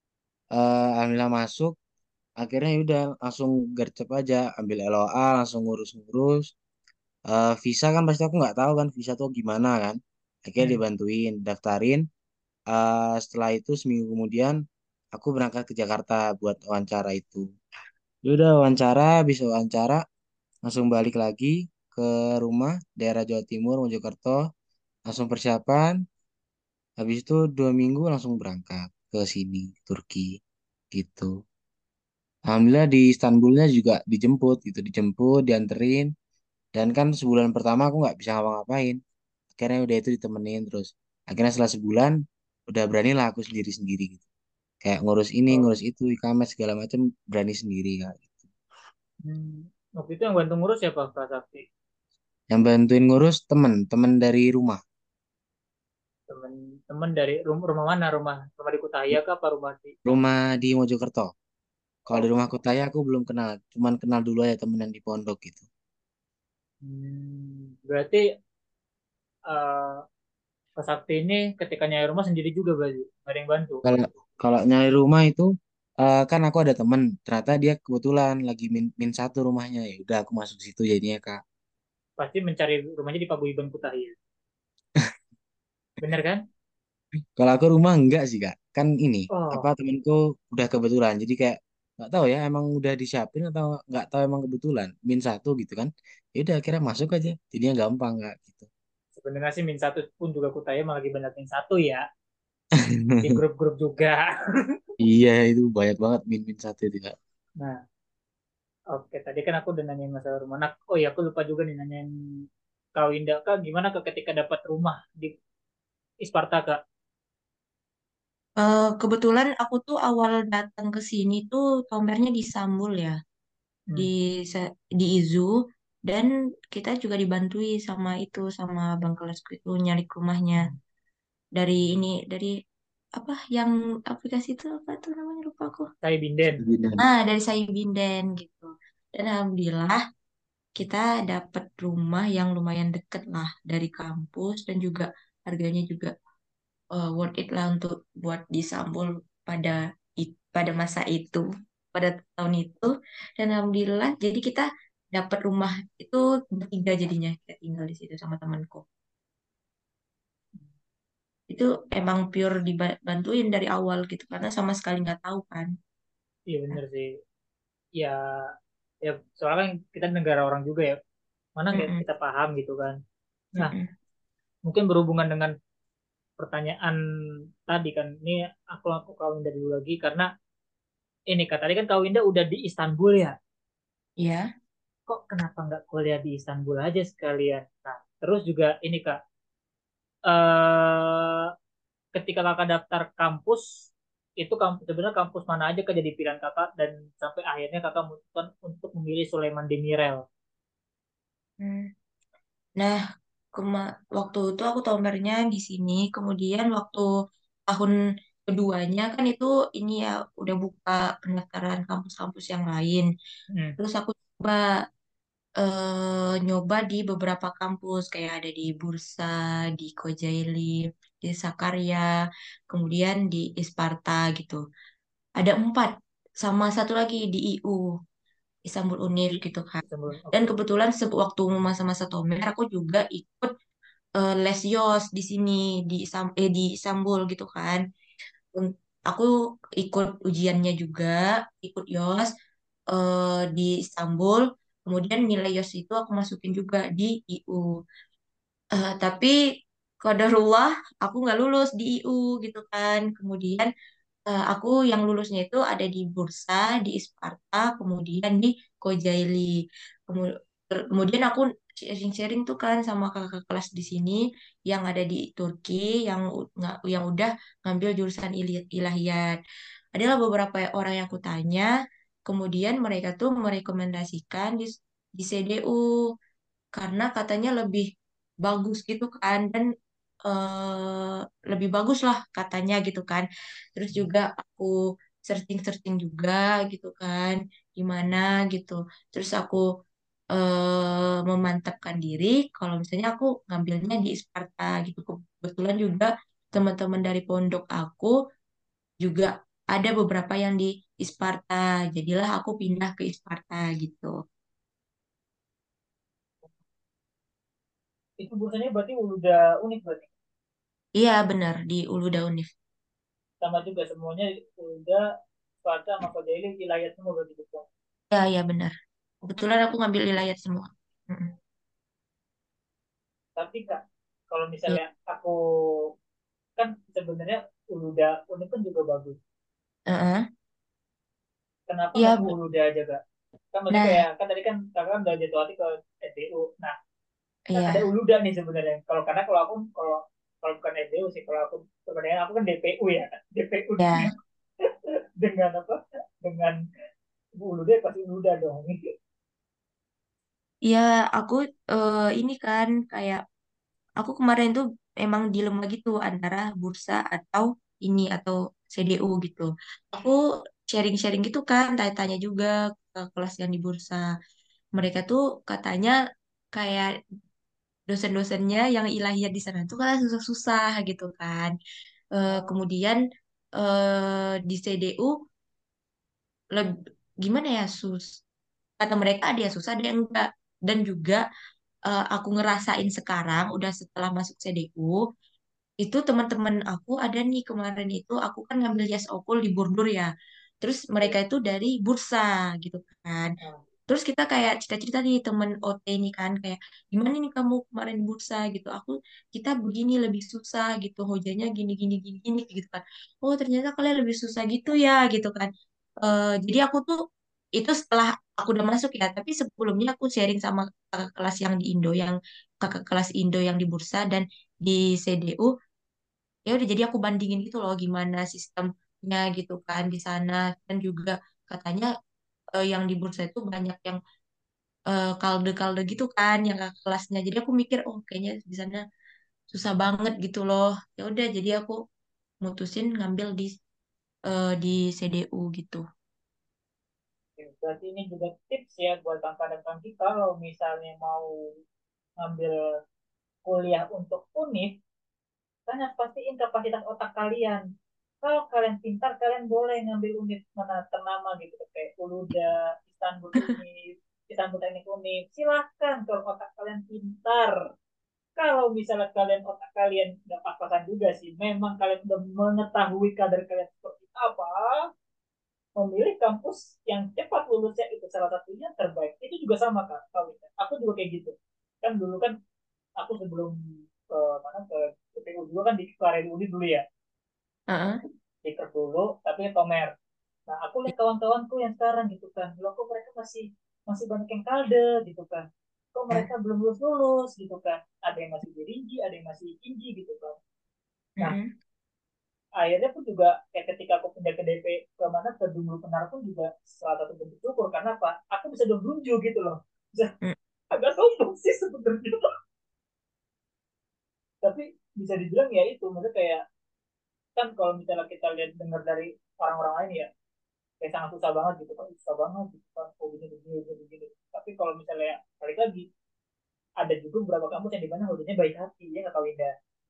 eh, alhamdulillah masuk. Akhirnya ya udah langsung gercep aja, ambil L O A, langsung ngurus-ngurus. Eh, visa kan pasti aku nggak tahu kan visa tuh gimana kan. Akhirnya Hmm. dibantuin, daftarin. Eh, setelah itu seminggu kemudian aku berangkat ke Jakarta buat wawancara itu. Ya udah wawancara, bisa wawancara, langsung balik lagi ke rumah daerah Jawa Timur, Mojokerto, langsung persiapan. Habis itu dua minggu langsung berangkat ke sini, Turki, gitu. Alhamdulillah di Istanbulnya juga dijemput, gitu, dijemput, dianterin. Dan kan sebulan pertama aku nggak bisa ngapa-ngapain. Akhirnya udah itu ditemenin terus. Akhirnya setelah sebulan udah berani lah aku sendiri-sendiri gitu. Kayak ngurus ini, Oh. ngurus itu, e-commerce segala macam berani sendiri kak. Hmm. Waktu itu yang bantu ngurus siapa, Kak Sakti? Yang bantuin ngurus temen, temen dari rumah. Temen-temen dari rum- rumah mana? Rumah rumah di Kutahaya kah apa rumah di? Rumah di Mojokerto. Kalau di Oh. rumah Kutaya aku belum kenal, cuman kenal dulu aja temenan di pondok gitu. Hmm. Berarti eh Kak Sakti ini ketika nyari rumah sendiri juga berarti. Nggak ada yang bantu. Kalau kalau nyari rumah itu eh, kan aku ada temen, ternyata dia kebetulan lagi min, min satu rumahnya ya. Udah aku masuk situ jadinya kak. Pasti mencari rumahnya di Paguyuban Kutahaya. Bener kan? Kalau aku rumah enggak sih kak. Kan ini apa Oh, temenku udah kebetulan. Jadi kayak nggak tahu ya emang udah disiapin atau nggak tahu emang kebetulan min satu gitu kan. Ya udah akhirnya masuk aja. Jadinya gampang kak gitu. sebenarnya sih min satu pun juga Kutahaya malah lagi banyak min satu ya. Di grup-grup juga. Iya itu banyak banget min min satu itu kak. Nah, oke, tadi kan aku udah nanyain masalah rumah. Nah, oh iya, aku lupa juga nih nanyain Kak Winda, Kak, gimana Kak ketika dapat rumah di Isparta, Kak? Eh, kebetulan aku tuh awal datang ke sini tuh Tomernya di Sambul ya, di Hmm. se- di Izu, dan kita juga dibantui sama itu sama bang kelasku itu nyari rumahnya dari ini dari apa yang aplikasi itu apa tuh namanya lupa aku. Saya Binden. Ah, dari Sayubinden gitu. Dan alhamdulillah kita dapat rumah yang lumayan deket lah dari kampus dan juga harganya juga eh, worth it lah untuk buat di Sambul pada it- pada masa itu, pada tahun itu. Dan alhamdulillah jadi kita dapat rumah itu bertiga jadinya kita tinggal di situ sama temanku. Itu emang pure dibantuin dari awal gitu karena sama sekali nggak tahu kan. Iya bener sih. Ya, ya soalnya kan kita negara orang juga ya. Mana nggak Mm-mm, kita paham gitu kan. Nah, mm-mm. mungkin berhubungan dengan pertanyaan tadi kan. Ini aku aku Kak Winda dulu lagi karena ini Kak, tadi kan Kak Winda udah di Istanbul ya. Ya. Kok kenapa nggak kuliah di Istanbul aja sekalian? Nah, terus juga ini Kak, eh ketika kakak daftar kampus itu kampus sebenarnya kampus mana aja kak jadi pilihan kakak dan sampai akhirnya kakak memutuskan untuk memilih Sulaiman Demirel. Hmm. Nah, kema- waktu itu aku tomernya di sini, kemudian waktu tahun keduanya kan itu ini ya udah buka pendaftaran kampus-kampus yang lain. Hmm. Terus aku coba eh, nyoba di beberapa kampus kayak ada di Bursa, di Kocaeli. di Sakarya, kemudian di Isparta gitu. Ada empat, sama satu lagi di I U, Istanbul Unif Di gitu kan. sebelum Dan oke. kebetulan sewaktu masa-masa Tomer aku juga ikut eh, les yos di sini di Isam- eh, di Istanbul gitu kan. Un- Aku ikut ujiannya juga, ikut yos eh, di Istanbul. Kemudian nilai yos itu aku masukin juga di I U. Eh, tapi qadarullah aku nggak lulus di I U gitu kan. Kemudian eh, aku yang lulusnya itu ada di Bursa, di Isparta, kemudian di Kocaeli. Kemu- ter- Kemudian aku sharing-sharing tuh kan sama kakak kelas di sini yang ada di Turki, yang u- nggak yang udah ngambil jurusan ili- ilahiyat. Adalah beberapa orang yang aku tanya, kemudian mereka tuh merekomendasikan di, di C D U karena katanya lebih bagus gitu kan dan eh, lebih bagus lah katanya gitu kan. Terus juga aku searching-searching juga gitu kan gimana gitu. Terus aku eh, memantapkan diri kalau misalnya aku ngambilnya di Isparta gitu. Kebetulan juga teman-teman dari pondok aku juga ada beberapa yang di Isparta. Jadilah aku pindah ke Isparta gitu. Itu bursanya berarti udah unik berarti. Iya benar di Uluda Unif. Sama juga semuanya udah Sparta sama Kodaili wilayah semua berarti gitu. Ya, ya benar. Kebetulan aku ngambil wilayah semua. Mm-mm. Tapi Kak, kalau Iya. misalnya aku kan sebenarnya Uluda Unik kan juga bagus. Heeh. Kenapa nggak Iya, ke be- Uluda aja Kak? Kan maksudnya nah, kayak kan tadi kan kakak kan udah jatuh hati ke S D U. Nah, kan ada iya, Uluda nih sebenarnya. Kalau karena kalau aku kalau kalau bukan S D U sih, kalau aku sebenarnya aku kan D P U ya, D P U ya, dengan apa? Dengan Uluda pasti Uluda dong. iya. Aku eh, ini kan kayak aku kemarin tuh emang dilema gitu antara bursa atau ini atau C D U gitu. Aku sharing-sharing gitu kan, tanya-tanya juga ke kelas yang di bursa. Mereka tuh katanya kayak dosen-dosennya yang ilahiyat di sana tuh kan susah-susah gitu kan. Eh, Oh, kemudian eh, di C D U leb- gimana ya sus kata mereka ada yang susah ada yang enggak dan juga eh, aku ngerasain sekarang udah setelah masuk C D U itu teman-teman aku ada nih kemarin itu aku kan ngambil jas okul di Burdur ya terus mereka oke. itu dari bursa gitu kan. Nah, Terus kita kayak cerita-cerita nih temen O T ini kan kayak gimana nih kamu kemarin bursa gitu. Aku kita begini lebih susah gitu. Hojanya gini gini gini gini gitu kan. Oh ternyata kalian lebih susah gitu ya gitu kan. Eh, jadi aku tuh itu setelah aku udah masuk ya. Tapi sebelumnya aku sharing sama kakak kelas yang di Indo yang kakak kelas Indo yang di bursa dan di C D U. Ya udah jadi aku bandingin gitu loh gimana sistemnya gitu kan di sana dan juga katanya eh, yang di bursa itu banyak yang eh, kalde-kalde gitu kan yang kakak kelasnya. Jadi aku mikir oh kayaknya di sana susah banget gitu loh. Ya udah jadi aku mutusin ngambil di eh, di C D U gitu. oke. Berarti ini juga tips ya buat kakak dan kakak kalau misalnya mau ngambil kuliah untuk univ, kan harus pastiin kapasitas otak kalian. Kalau kalian pintar, kalian boleh ngambil univ mana ternama gitu, kayak Uluda, Istanbul Univ, Istanbul Teknik Univ. Silahkan kalau otak kalian pintar. Kalau misalnya kalian otak kalian nggak pas-pasan juga sih, memang kalian sudah mengetahui kadar kalian seperti apa, memilih kampus yang cepat lulusnya itu salah satunya terbaik. Itu juga sama kak, kalau aku juga kayak gitu. Kan dulu kan aku sebelum ke mana ke P P U dulu kan di Kareli Uni dulu ya, Heeh. di Kerk dulu, tapi Tomer. Nah aku lihat kawan-kawanku yang sekarang gitu kan, loh kok mereka masih masih banyak yang kalde gitu kan, kok mereka Ya. belum lulus lulus gitu kan, ada yang masih di Rinji, ada yang masih Inji gitu kan. Nah Mm-mm. akhirnya pun juga kayak ketika aku pindah ke D P ke mana ke Dumlu Penar pun juga salah satu bentuk syukur karena apa? Aku bisa domblunju gitu loh. Bisa Mm. agak sombong sih sebenarnya. Tapi bisa dibilang ya itu, maksudnya kayak kan kalau misalnya kita lihat dengar dari orang-orang lain ya, kayak sangat susah banget gitu kan, susah banget gitu kan, oh begini begini begini, begini. Tapi kalau misalnya balik lagi, ada juga beberapa kampus yang dimana hobinya baik hati ya nggak tahu Indah.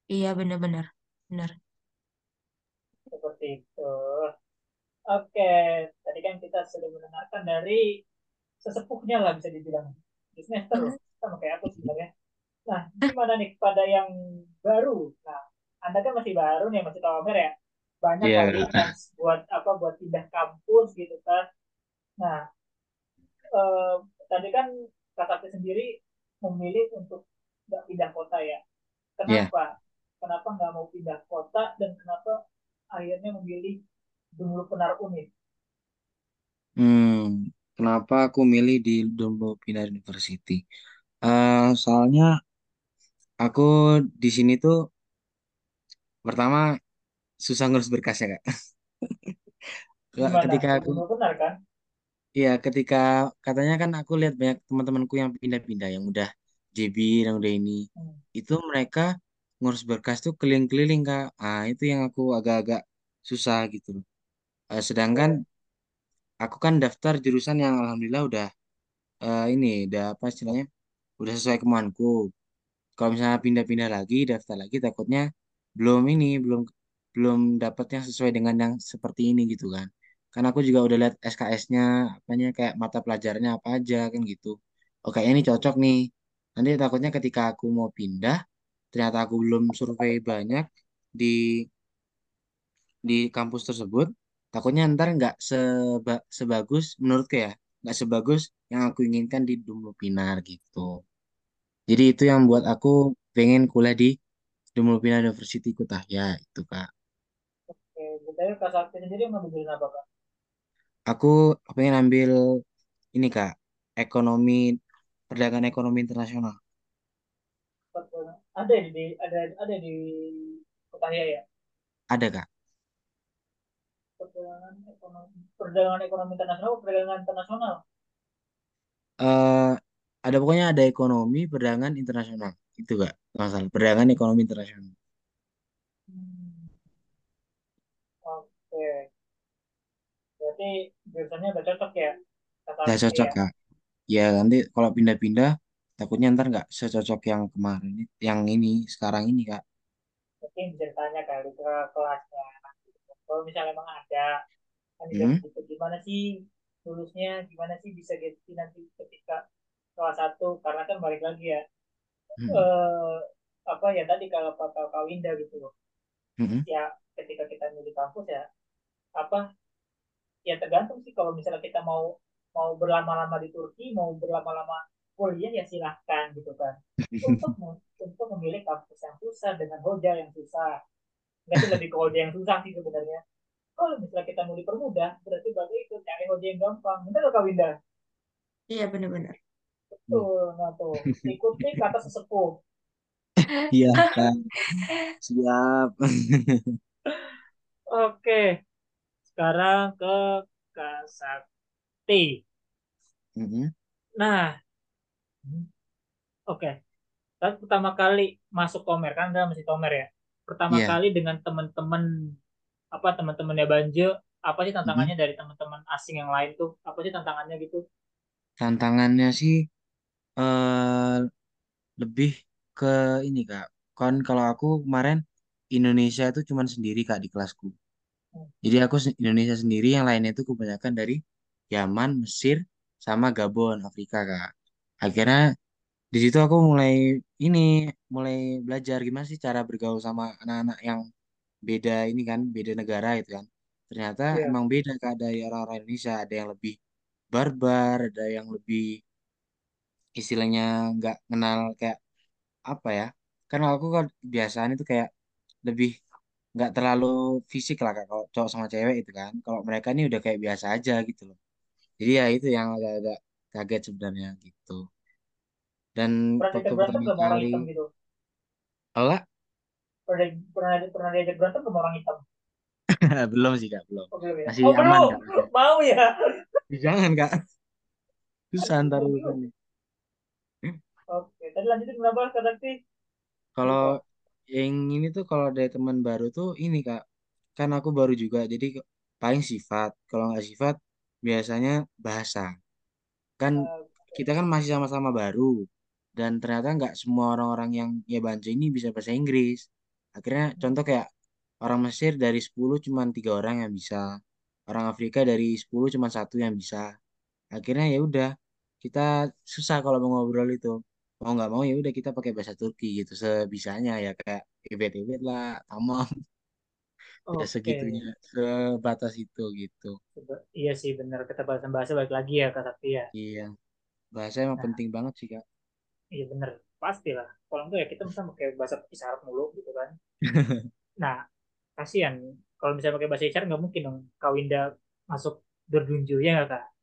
Iya benar-benar. Benar. Seperti itu. Oke, tadi kan kita sudah mendengarkan dari sesepuhnya lah bisa dibilang. Di semester loh, Benar. sama kayak aku sebenarnya. Nah, gimana nih kepada yang baru? Nah, Anda kan masih baru nih, masih Tawamer ya. Banyak Iya, kali Kak. chance buat apa buat pindah kampus gitu kan. Nah, eh, tadi kan Kak Sakti sendiri memilih untuk nggak pindah kota ya. Iya. Kenapa? Kenapa nggak mau pindah kota dan kenapa akhirnya memilih Dumulu Penar Unif? Hmm, kenapa aku milih di Dumbo Pinar University? Eh, soalnya aku di sini tuh pertama susah ngurus berkasnya, Kak. Gimana? Ketika aku Dumulu Penar kan? Iya, ketika katanya kan aku lihat banyak teman-temanku yang pindah-pindah, yang udah J B, yang udah ini, Hmm. itu mereka ngurus berkas tuh keliling-keliling, Kak. Ah, itu yang aku agak-agak susah gitu. Eh, sedangkan Oke. aku kan daftar jurusan yang alhamdulillah udah eh, ini, udah apa istilahnya, udah sesuai kemauanku. Kalau misalnya pindah-pindah lagi, daftar lagi, takutnya belum ini, belum belum dapat yang sesuai dengan yang seperti ini gitu kan. Karena aku juga udah lihat S K S-nya, apanya kayak mata pelajarannya apa aja kan gitu. Oke, ini cocok nih. Nanti takutnya ketika aku mau pindah, ternyata aku belum survei banyak di di kampus tersebut, takutnya ntar nggak seba, sebagus menurutku ya, nggak sebagus yang aku inginkan di Dumno Pinar gitu. Jadi itu yang buat aku pengen kuliah di Dumulpina University Kutahya itu Kak. Oke, jadi Kak Sakti sendiri mau jurusan apa Kak? Aku pengen ambil ini Kak, ekonomi perdagangan ekonomi internasional. Ada di ada ada di Kotahya ya. Ada Kak. Perdagangan ekonomi, perdagangan ekonomi internasional, perdagangan internasional. eh ada pokoknya ada ekonomi perdagangan internasional. Itu Kak, nggak masalah. Perdagangan ekonomi internasional. Hmm, Oke, berarti jurusannya udah cocok ya, Kak Ya Sakti cocok ya. Kak. Ya nanti kalau pindah-pindah takutnya ntar nggak secocok yang kemarin, yang ini sekarang ini Kak. Mungkin bisa ditanya kali ke kelasnya. Kalau misalnya emang ada, kan juga Hmm? gitu. Gimana sih lulusnya? Gimana sih bisa gitu nanti ketika kelas satu? Karena kan balik lagi ya. Hmm. Eh, apa ya tadi kalau Kak Kak Winda gitu loh. Hmm. Ya ketika kita milih kampus ya apa ya tergantung sih kalau misalnya kita mau mau berlama-lama di Turki mau berlama-lama kuliah ya silahkan gitu kan untuk untuk memilih kampus yang susah dengan hoja yang susah nggak sih lebih ke hoja yang susah sih sebenarnya kalau misalnya kita mau dipermudah berarti berarti itu cari hoja yang gampang bener loh Kak Winda Iya benar-benar. Hmm. tuh nah tuh ikuti kata sesepuh. Iya Kak. Siap. Oke sekarang ke Kak Sakti. Hmm. Nah oke kan pertama kali masuk Tomer kan udah masih Tomer ya pertama Iya. kali dengan teman-teman apa teman-temannya Banjo apa sih Hmm. tantangannya dari teman-teman asing yang lain tuh apa sih tantangannya gitu. Tantangannya sih eh lebih ke ini Kak. Kan kalau aku kemarin Indonesia itu cuman sendiri Kak di kelasku. Hmm. Jadi aku se- Indonesia sendiri, yang lainnya itu kebanyakan dari Yaman, Mesir, sama Gabon, Afrika Kak. Akhirnya di situ aku mulai ini, mulai belajar gimana sih cara bergaul sama anak-anak yang beda ini kan, beda negara itu kan. Ternyata Iya. emang beda Kak dari orang-orang Indonesia. Ada yang lebih barbar, ada yang lebih istilahnya nggak kenal kayak apa ya, kan kalau aku kan kebiasaan itu kayak lebih nggak terlalu fisik lah Kak, kalau cowok sama cewek itu kan, kalau mereka ini udah kayak biasa aja gitu loh, jadi ya itu yang agak-agak kaget sebenarnya gitu. Dan Pernah waktu diajak berantem pertama sama orang kali hitam gitu. enggak. Pernah pernah pernah diajak berantem sama orang hitam. Belum sih Kak, belum, Oh belum ya. masih Oh aman belum. Kak, masih. Mau ya. Jangan Kak, susah Aduh, ntar mau belum. urusannya. Oke, tadi lanjutin kenapa kata sih? Kalau Lupa. yang ini tuh kalau dari teman baru tuh ini Kak, kan aku baru juga, jadi ke- paling sifat, kalau nggak sifat biasanya bahasa. Kan Oke. kita kan masih sama-sama baru, dan ternyata nggak semua orang-orang yang ya Banjo ini bisa bahasa Inggris. Akhirnya contoh kayak orang Mesir dari sepuluh cuma tiga orang yang bisa, orang Afrika dari sepuluh cuma satu yang bisa. Akhirnya ya udah, kita susah kalau mau ngobrol itu, mau nggak mau ya udah kita pakai bahasa Turki gitu sebisanya ya, kayak evet evet lah, tamam. Ya Oke. segitunya, sebatas itu gitu. Sebe- Iya sih benar kata bahasa bahasa balik lagi ya Kak Sakti ya. Iya, bahasa emang Nah, penting banget sih Kak. iya benar pastilah. Kalau enggak ya kita misalnya pakai bahasa isyarat mulu gitu kan. Nah, kasihan kalau misalnya pakai bahasa isyarat nggak mungkin dong Kak Winda masuk berdunju ya nggak Kak?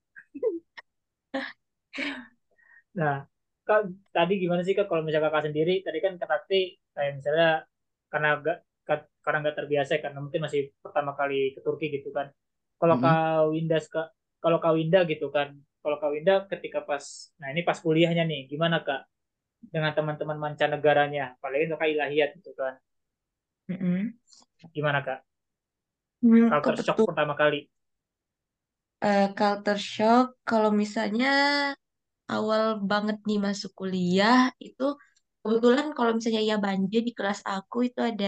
Nah, Kak tadi gimana sih Kak kalau misalnya Kakak sendiri tadi kan Kak Sakti kayak misalnya karena gak karena nggak terbiasa karena mungkin masih pertama kali ke Turki gitu kan. Kalau Mm-mm. Kak Winda Kak kalau Kak Winda gitu kan. Kalau Kak Winda ketika pas nah ini pas kuliahnya nih gimana Kak dengan teman-teman mancanegaranya apalagi Kakak ilahiyat gitu kan. Mm-mm. Gimana Kak? Hmm, Culture shock kebetul pertama kali. eh, culture shock kalau misalnya awal banget nih masuk kuliah itu kebetulan kalau misalnya ya Banjir di kelas aku itu ada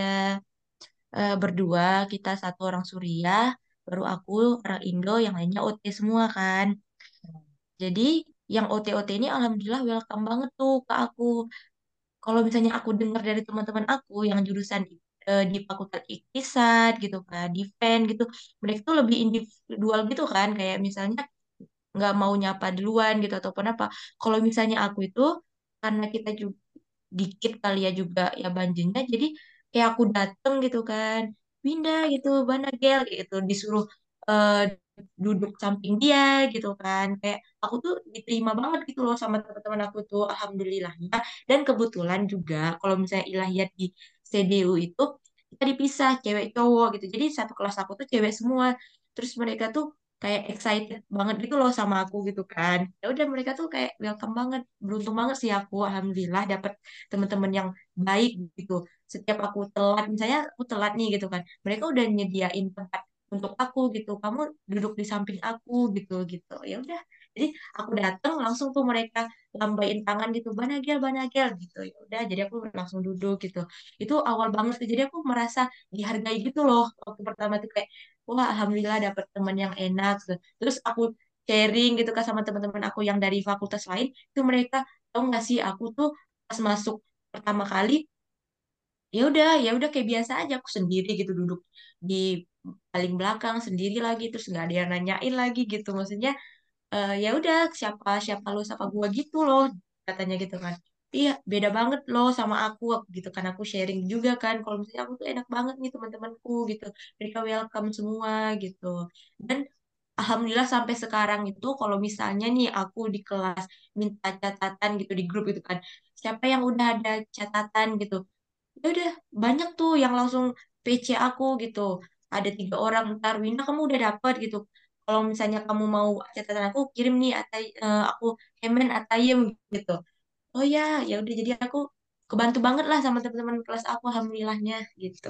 eh, berdua, kita satu orang Suriah, baru aku orang Indo, yang lainnya O T semua kan. Jadi yang O T-O T ini alhamdulillah welcome banget tuh ke aku. Kalau misalnya aku dengar dari teman-teman aku yang jurusan eh, di Fakultas Iktisad gitu kan, di F E N gitu, mereka tuh lebih individual gitu kan, kayak misalnya nggak mau nyapa duluan gitu ataupun apa. Kalau misalnya aku itu karena kita juga dikit kali ya juga ya banjirnya, jadi kayak aku dateng gitu kan, pindah gitu, Banagel gitu, disuruh eh, duduk samping dia gitu kan, kayak aku tuh diterima banget gitu loh sama teman-teman aku tuh, alhamdulillah ya. Dan kebetulan juga kalau misalnya ilahiyat di C D U itu kita dipisah cewek cowok gitu, jadi satu kelas aku tuh cewek semua, terus mereka tuh kayak excited banget gitu loh sama aku gitu kan. Ya udah mereka tuh kayak welcome banget. Beruntung banget sih aku alhamdulillah dapet teman-teman yang baik gitu. Setiap aku telat, misalnya aku telat nih gitu kan. Mereka udah nyediain tempat untuk aku gitu. Kamu duduk di samping aku gitu gitu. Ya udah. Jadi aku datang langsung tuh mereka lambain tangan gitu, Banagel, Banagel gitu. Ya udah, jadi aku langsung duduk gitu. Itu awal banget tuh. Jadi aku merasa dihargai gitu loh. Waktu pertama tuh kayak wah alhamdulillah dapet teman yang enak gitu. Terus aku sharing gitu kan sama teman-teman aku yang dari fakultas lain, itu mereka tahu nggak sih aku tuh pas masuk pertama kali ya udah ya udah kayak biasa aja aku sendiri gitu duduk di paling belakang sendiri lagi, terus nggak ada yang nanyain lagi gitu, maksudnya eh, ya udah siapa siapa lo siapa gua gitu loh katanya gitu kan. Iya beda banget loh sama aku gitu kan, aku sharing juga kan kalau misalnya aku tuh enak banget nih teman-temanku gitu, mereka welcome semua gitu. Dan alhamdulillah sampai sekarang itu kalau misalnya nih aku di kelas minta catatan gitu di grup gitu kan, siapa yang udah ada catatan gitu, ya udah banyak tuh yang langsung P C aku gitu, ada tiga orang, ntar Winda kamu udah dapet gitu, kalau misalnya kamu mau catatan aku kirim nih atau aku Hemen Atayem gitu. Oh ya ya udah, jadi aku kebantu banget lah sama teman-teman kelas aku alhamdulillahnya gitu.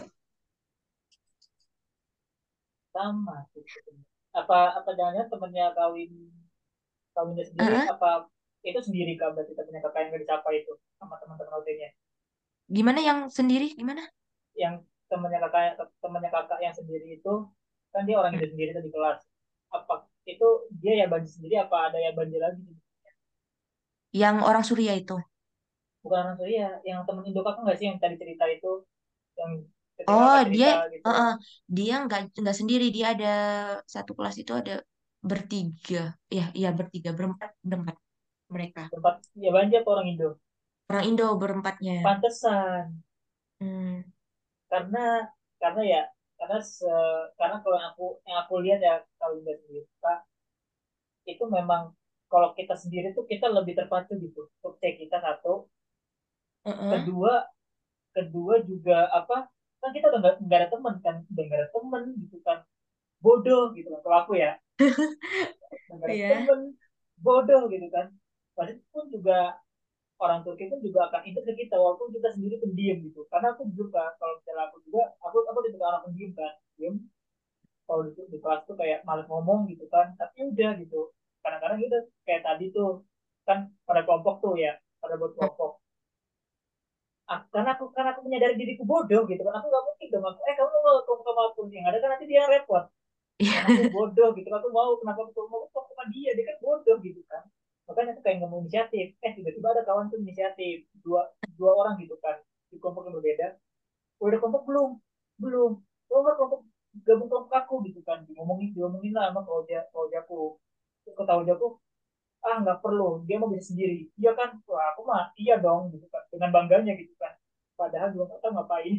Sama sih. Apa apa jangan temennya kawin kawinnya sendiri Heeh. apa itu sendiri Kak berarti temennya kakak yang gak dicapai itu sama teman-teman O T-nya Gimana yang sendiri gimana? yang temennya kakak temennya kakak yang sendiri itu kan dia orang Hmm. Indo sendiri tuh di kelas apa itu dia ya banjir sendiri apa ada ya banjir lagi Yang orang Suria itu. bukan orang Suria yang temen Indo kakak nggak sih yang tadi cerita itu yang ketika Oh, kakak dia cerita gitu uh, uh, dia nggak nggak sendiri, dia ada satu kelas itu ada bertiga. Ya, iya bertiga, berempat, berempat mereka. tempat ya banjir apa orang Indo Orang Indo berempatnya. pantesan Hmm. karena karena ya karena se, karena kalau yang aku yang aku lihat ya kalau Indo sendiri Kak, itu memang kalau kita sendiri tuh kita lebih terpacu gitu untuk cek kita satu Uh-uh. kedua kedua juga apa kan kita udah nggak nggak ada teman kan udah nggak ada teman gitu kan bodoh gitu kan kalau aku ya udah nggak ada Iya. temen bodoh gitu kan pasti pun juga orang Turki pun juga akan itu ke kita walaupun kita sendiri pendiam gitu karena aku juga kalau misalnya aku juga aku aku tipe orang pendiam kan diam kalau di, di kelas tuh kayak malas ngomong gitu kan tapi udah gitu kadang-kadang gitu kayak tadi tuh kan pada kelompok tuh ya pada buat kelompok aku, karena aku karena aku menyadari diriku bodoh gitu kan, aku nggak mungkin dong aku, eh kamu mau kamu kamu aku yang ada kan nanti dia yang repot, karena aku bodoh gitu, aku mau kenapa aku mau kok sama dia, dia kan bodoh gitu kan. Makanya aku kayak nggak mau inisiatif, eh tiba-tiba ada kawan tuh inisiatif, dua dua orang gitu kan, di kelompok yang berbeda. Udah kelompok belum, belum, oh nggak kelompok, gabung kelompok aku gitu kan, diomongin diomongin lah sama kalau dia kalau dia aku ketahu dia aku, ah nggak perlu, dia mau bisa sendiri, iya kan. Wah aku mah iya dong gitu kan, dengan bangganya gitu kan, padahal juga nggak tahu ngapain.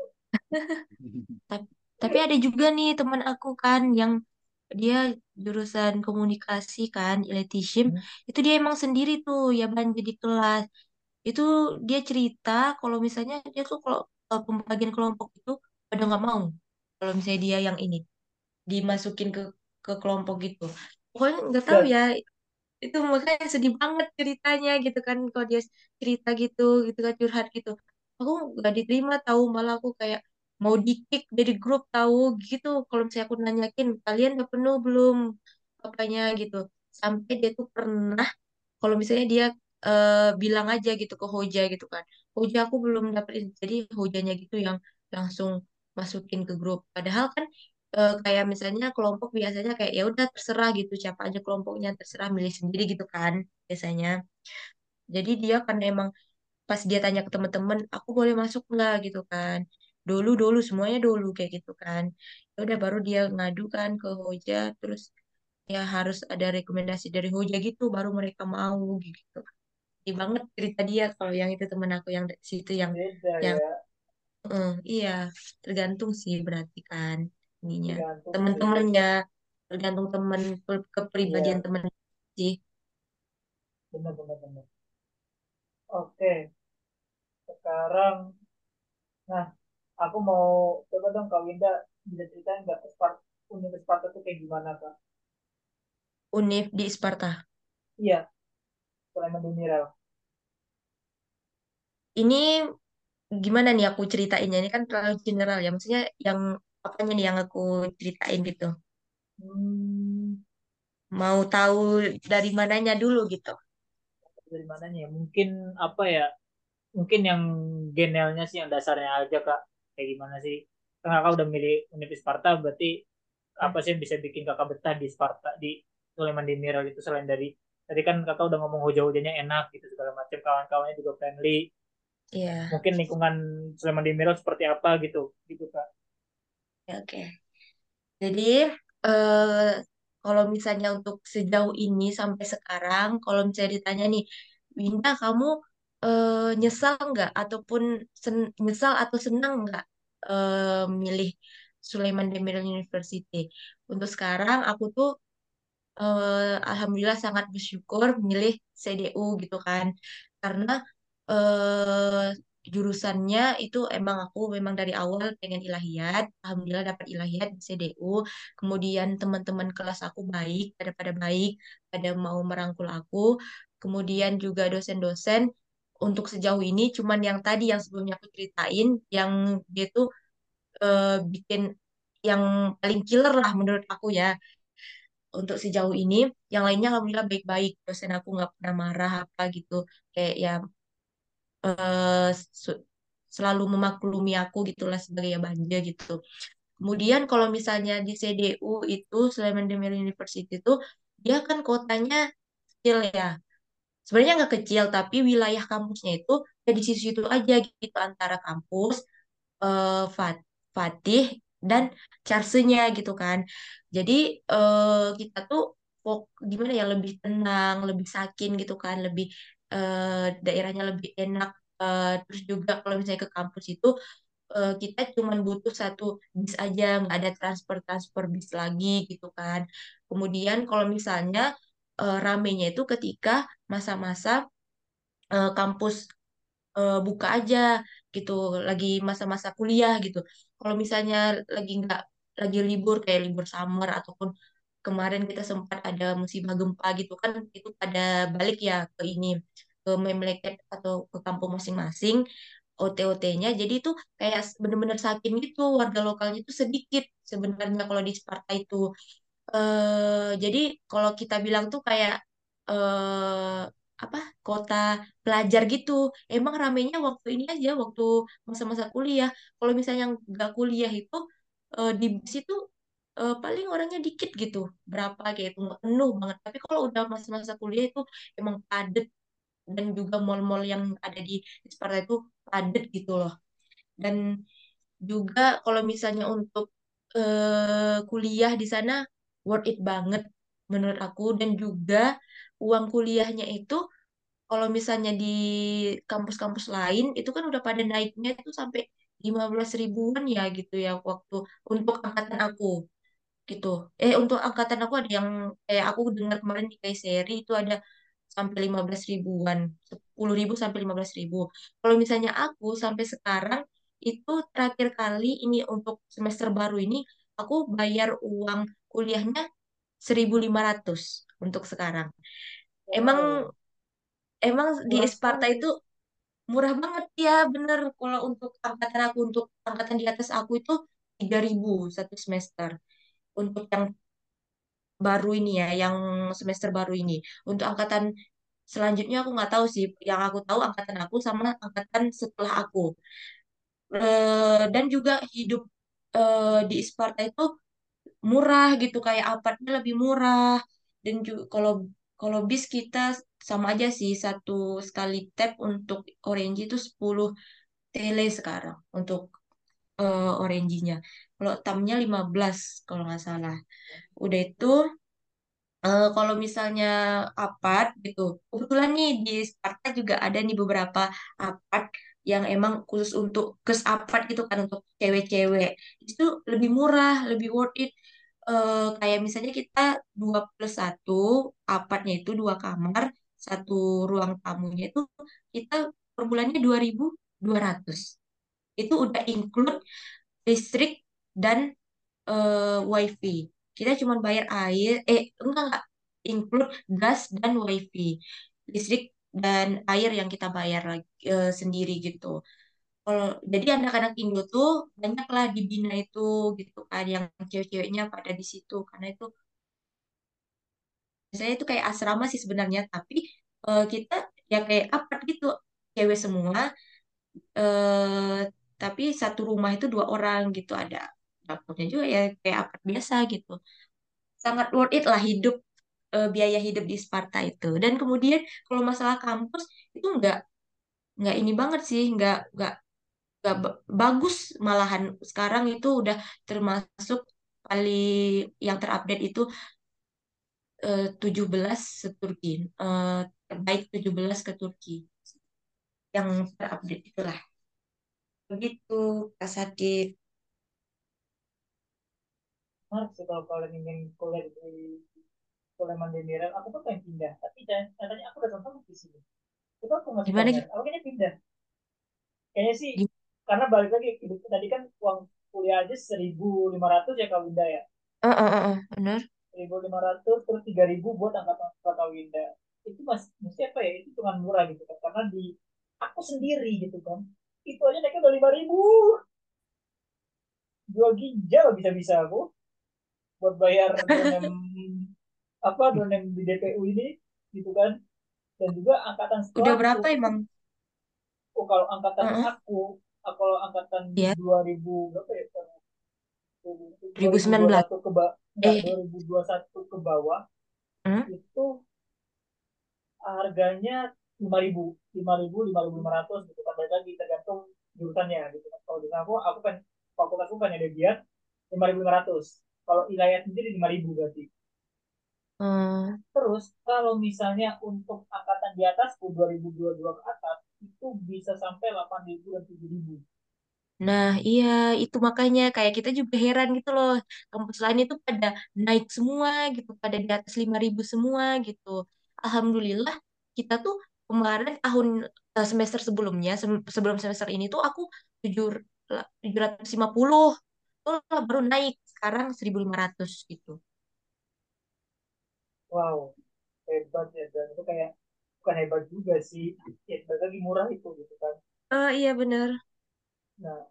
Tapi, tapi ada juga nih teman aku kan yang dia jurusan komunikasi kan, Iletisim. Hmm, Itu dia emang sendiri tuh ya belanja di kelas. Itu dia cerita kalau misalnya dia tuh kalau eh, pembagian kelompok itu pada nggak mau. Kalau misalnya dia yang ini dimasukin ke ke kelompok gitu. Pokoknya nggak tahu dan ya, itu makanya sedih banget ceritanya gitu kan kalau dia cerita gitu gitu kan curhat gitu, aku nggak diterima tahu, malah aku kayak mau di-kick dari grup tahu gitu kalau misalnya aku nanyakin kalian udah penuh belum apanya gitu, sampai dia tuh pernah kalau misalnya dia eh, bilang aja gitu ke Hoja gitu kan, Hoja aku belum dapet ini. Jadi Hojanya gitu yang langsung masukin ke grup, padahal kan eh, kayak misalnya kelompok biasanya kayak ya udah terserah gitu siapa aja kelompoknya terserah milih sendiri gitu kan biasanya. Jadi dia kan emang pas dia tanya ke teman-teman aku boleh masuk nggak gitu kan, dulu dulu semuanya dulu kayak gitu kan, ya udah baru dia ngadu kan ke Hoja, terus ya harus ada rekomendasi dari Hoja gitu baru mereka mau gitu. Sedih banget cerita dia kalau yang itu temen aku yang dari situ yang beda yang ya, eh, iya tergantung sih berarti kan ininya tergantung sih. teman-temannya, tergantung teman ke- kepribadian Iya, temen sih. benar benar benar. Oke, sekarang, nah aku mau coba dong Kak Winda, bisa ceritain nggak Spart Universitas Sparta itu kayak gimana Kak? Univ di Sparta Iya, Sulaiman Demirel. ini gimana nih aku ceritainnya, ini kan terlalu general ya maksudnya yang apanya nih yang aku ceritain gitu, Hmm, mau tahu dari mananya dulu gitu. dari mananya ya? Mungkin apa ya? Mungkin yang genelnya sih, yang dasarnya aja Kak. Kayak gimana sih? Kan Kakak udah milih Universitas Sparta, berarti apa sih yang bisa bikin Kakak betah di Sparta, di Sulaiman Demirel itu, selain dari tadi kan Kakak udah ngomong hoja-hojanya enak gitu segala macam, kawan-kawannya juga friendly. Iya, Mungkin lingkungan Sulaiman Demirel seperti apa gitu, gitu Kak. ya, oke. Jadi, eh, kalau misalnya untuk sejauh ini sampai sekarang, kalau misalnya ditanya nih, Winda, kamu eh, nyesal nggak, ataupun sen- nyesal atau senang nggak eh, milih Sulaiman Demirel University? Untuk sekarang, aku tuh eh, alhamdulillah sangat bersyukur milih C D U gitu kan, karena eh, jurusannya itu emang aku memang dari awal pengen ilahiyat, alhamdulillah dapat ilahiyat di C D U, kemudian teman-teman kelas aku baik, pada pada baik, pada mau merangkul aku, kemudian juga dosen-dosen untuk sejauh ini cuman yang tadi yang sebelumnya aku ceritain yang dia tuh eh, bikin yang paling killer lah menurut aku ya untuk sejauh ini, yang lainnya alhamdulillah baik-baik, dosen aku nggak pernah marah apa gitu, kayak ya eh, su- selalu memaklumi aku gitulah sebagai ya banja gitu. Kemudian kalau misalnya di C D U itu Sulaiman Demirel University itu dia kan kotanya kecil ya. Sebenarnya nggak kecil tapi wilayah kampusnya itu ya di situ-situ aja gitu antara kampus eh, Fat- Fatih dan Charse-nya gitu kan. Jadi eh, kita tuh fok- gimana ya lebih tenang, lebih sakin gitu kan, lebih eh, daerahnya lebih enak. Eh, terus juga kalau misalnya ke kampus itu eh, kita cuma butuh satu bis aja, nggak ada transfer-transfer bis lagi gitu kan. Kemudian kalau misalnya eh, ramenya itu ketika masa-masa eh, kampus eh, buka aja gitu, lagi masa-masa kuliah gitu. Kalau misalnya lagi nggak lagi libur kayak libur summer ataupun kemarin kita sempat ada musibah gempa gitu kan, itu pada balik ya ke ini ke Memleket atau ke kampung masing-masing O T O T-nya. Jadi itu kayak bener-bener saking gitu, warga lokalnya itu sedikit sebenarnya kalau di Sparta itu. Eh, jadi kalau kita bilang tuh kayak eh, apa kota pelajar gitu. Emang ramenya waktu ini aja, waktu masa-masa kuliah. Kalau misalnya nggak kuliah itu eh, di bis itu eh, paling orangnya dikit gitu, berapa kayak itu nggak penuh banget. Tapi kalau udah masa-masa kuliah itu emang padet, dan juga mall-mall yang ada di Sparta itu padet gitu loh. Dan juga kalau misalnya untuk eh, kuliah di sana worth it banget menurut aku. Dan juga uang kuliahnya itu kalau misalnya di kampus-kampus lain itu kan udah pada naiknya itu sampai lima belas ribuan ya gitu ya waktu untuk angkatan aku gitu. Eh untuk angkatan aku ada yang kayak aku dengar kemarin di Kayseri itu ada sampai lima belas ribuan, sepuluh ribu sampai lima belas ribu. Kalau misalnya aku sampai sekarang itu terakhir kali ini untuk semester baru ini aku bayar uang kuliahnya seribu lima ratus untuk sekarang. Emang Wow, emang di murah Sparta sekali. itu murah banget ya, bener. Kalau untuk angkatan aku, untuk angkatan di atas aku itu tiga ribu satu semester. Untuk yang baru ini ya, yang semester baru ini. Untuk angkatan selanjutnya aku nggak tahu sih. Yang aku tahu angkatan aku sama angkatan setelah aku. Eh, dan juga hidup eh, di Sparta itu murah gitu, kayak apartnya lebih murah. Dan juga kalau kalau bis kita sama aja sih, satu sekali tap untuk Orange itu sepuluh tele sekarang untuk eh, Orange-nya. Kalau tamnya lima belas kalau nggak salah. Udah itu eh, kalau misalnya apart gitu. Kebetulan nih di Sparta juga ada nih beberapa apart yang emang khusus untuk kes apart gitu kan, untuk cewek-cewek. Itu lebih murah, lebih worth it. Eh, kayak misalnya kita dua plus satu, apartnya itu dua kamar, satu ruang tamunya itu kita per bulannya dua ribu dua ratus. Itu udah include listrik dan eh, wifi. Kita cuma bayar air, eh enggak enggak, include gas dan wifi, listrik dan air yang kita bayar lagi eh, sendiri gitu. Kalau jadi anak-anak Indo tuh banyak lah di Bina itu gitu kan, yang cewek-ceweknya pada di situ karena itu saya itu kayak asrama sih sebenarnya, tapi eh, kita ya kayak apart gitu, cewek semua, eh, tapi satu rumah itu dua orang gitu, ada dapurnya juga ya kayak apart biasa gitu. Sangat worth it lah hidup, eh, biaya hidup di Sparta itu. Dan kemudian kalau masalah kampus itu nggak nggak ini banget sih, nggak nggak nggak ba- bagus, malahan sekarang itu udah termasuk paling yang terupdate itu eh, tujuh belas seturki, eh, terbaik tujuh belas ke Turki yang terupdate itulah. Begitu, Kak Sadit. Menarik sih kalau kalian ingin kuliah di kuliah mandiri. Aku tuh pengen pindah, tapi dan katanya aku udah contoh di sini. Itu aku masih Gimana bayar. gitu? Aku kayaknya pindah. Kayaknya sih Gim- karena balik lagi hidup tadi kan uang kuliah aja seribu lima ratus ya Kak Winda ya. Eh, eh, eh, eh, bener. Seribu lima ratus terus tiga ribu buat angkatan Kak Winda. Itu mas, mesti apa ya? Itu cuma murah gitu kan. Karena di aku sendiri gitu kan. Itu aja naiknya udah lima ribu. Dua ginjal bisa-bisa aku buat bayar donem apa donem di D P U ini gitu kan. Dan juga angkatan Udah setelahku berapa itu, emang? oh, kalau angkatan Eh, eh, aku, ah, kalau angkatan ya, dua ribu berapa ya? dua ribu sembilan belas. dua ribu dua puluh satu ke bawah, enggak, Eh, dua ribu dua puluh satu ke bawah hmm? itu harganya lima ribu, lima ribu, lima ribu lima ratus gitu kan. Balik lagi tergantung jurusannya gitu kan. Kalau jurusan aku, aku kan fakultas aku kan ada biar lima ribu lima ratus. Kalau wilayah sendiri lima ribu berarti. Hmm. Terus kalau misalnya untuk angkatan di atasku dua ribu dua puluh dua ke atas itu bisa sampai delapan ribu dan tujuh ribu. Nah, iya, itu makanya kayak kita juga heran gitu loh. Kampus lain itu pada naik semua gitu, pada di atas lima ribu semua gitu. Alhamdulillah, kita tuh kemarin tahun eh, semester sebelumnya, sem- sebelum semester ini tuh aku tujuh tujuh ratus lima puluh tuh lah baru naik sekarang seribu lima ratus gitu. Wow, hebat ya. Dan itu kayak bukan hebat juga sih. Ya, lagi murah itu gitu kan. Oh iya bener. Nah,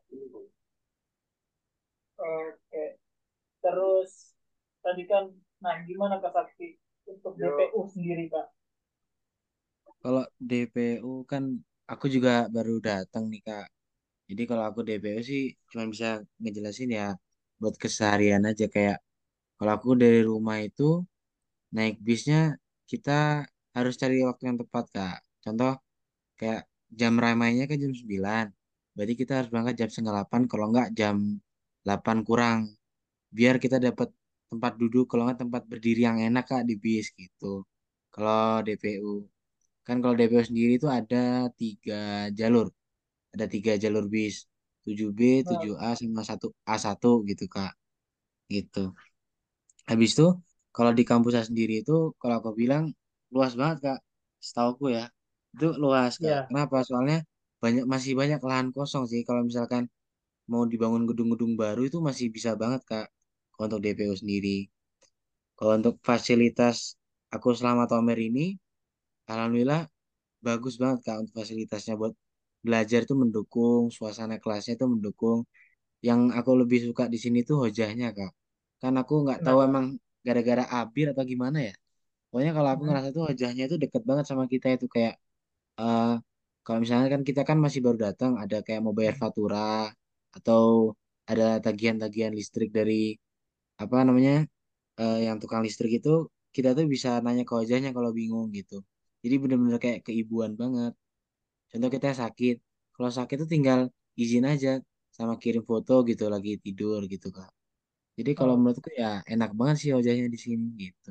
oke. Terus tadi kan, nah gimana Kak Sakti untuk D P U sendiri Kak? Kalau D P U kan aku juga baru datang nih Kak. Jadi kalau aku D P U sih cuma bisa ngejelasin ya buat keseharian aja kayak kalau aku dari rumah itu naik bisnya kita harus cari waktu yang tepat Kak. Contoh kayak jam ramainya kan jam sembilan. Berarti kita harus berangkat jam setengah delapan kalau nggak jam delapan kurang. Biar kita dapat tempat duduk kalau nggak tempat berdiri yang enak Kak di bis gitu. Kalau D P U. Kan kalau D P U sendiri itu ada tiga jalur. Ada tiga jalur bis. tujuh B, tujuh Oh, A, sama satu A satu gitu Kak. Gitu. Habis itu kalau di kampus saya sendiri itu kalau aku bilang luas banget Kak. Setauku ya. Itu luas Kak. ya, Kenapa? Soalnya banyak masih banyak lahan kosong sih kalau misalkan mau dibangun gedung-gedung baru itu masih bisa banget Kak. Kalau untuk D P U sendiri. Kalau untuk fasilitas aku selama Tomer ini alhamdulillah bagus banget Kak untuk fasilitasnya buat belajar itu mendukung, suasana kelasnya itu mendukung. Yang aku lebih suka di sini tuh hojahnya Kak. Kan aku nggak tahu kenapa? emang gara-gara Abir atau gimana ya. Pokoknya kalau aku Hmm, ngerasa tuh hojahnya itu deket banget sama kita itu kayak eh kalau misalnya kan kita kan masih baru datang ada kayak mau bayar hmm. fatura atau ada tagihan-tagihan listrik dari apa namanya eh, yang tukang listrik itu kita tuh bisa nanya ke hojahnya kalau bingung gitu. Jadi bener-bener kayak keibuan banget. Contoh kita sakit. Kalau sakit tuh tinggal izin aja sama kirim foto gitu lagi tidur gitu Kak. Jadi kalau Oh, menurutku ya enak banget sih ojeknya di sini gitu.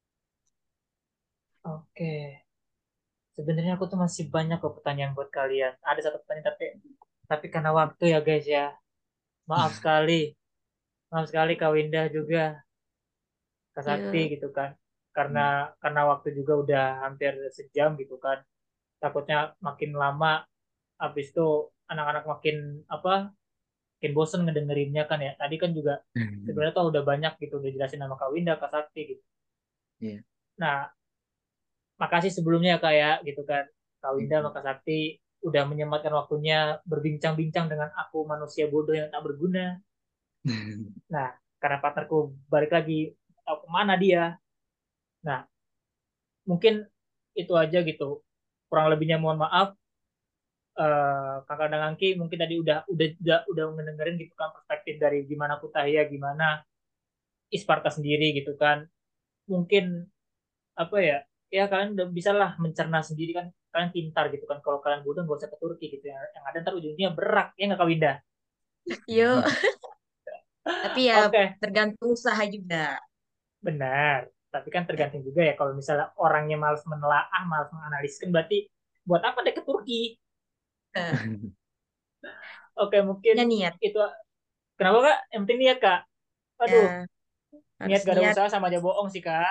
oke. Sebenarnya aku tuh masih banyak kok pertanyaan buat kalian. Ada satu pertanyaan tapi tapi karena waktu ya guys ya. Maaf sekali. Maaf sekali Kak Winda juga, Kak Sakti Yuk. gitu kan. Karena Hmm. karena waktu juga udah hampir sejam gitu kan. Takutnya makin lama habis itu anak-anak makin apa? Makin bosen ngedengerinnya kan ya. Tadi kan juga sebenarnya tuh udah banyak gitu udah jelasin nama Kak Winda, Kak Sakti gitu. Iya. Nah, makasih sebelumnya ya Kak ya gitu kan. Kak Winda sama Kak Sakti udah menyempatkan waktunya berbincang-bincang dengan aku manusia bodoh yang tak berguna. Nah, karena partnerku balik lagi tahu kemana dia. Nah, mungkin itu aja gitu. Kurang lebihnya mohon maaf. Eh, Kakak dan Angki mungkin tadi udah udah udah, udah ngedengerin gitu kan perspektif dari gimana Kutahya, gimana Isparta sendiri gitu kan. Mungkin apa ya? Ya kalian udah bisa lah mencerna sendiri kan. Kalian pintar gitu kan. Kalau kalian bodoh nggak usah ke Turki gitu ya. Yang ada ntar ujungnya berak ya nggak Kak Winda. Yuk. Tapi ya Oke, tergantung usaha juga. benar. Tapi kan tergantung juga ya kalau misalnya orangnya malas menelaah, malas menganalisis kan berarti buat apa deh ke Turki? Nah, Oke, mungkin ya niat. itu. Kenapa Kak? Yang penting niat Kak. Aduh, Ya, niat harus gak ada niat. usaha sama aja bohong sih Kak.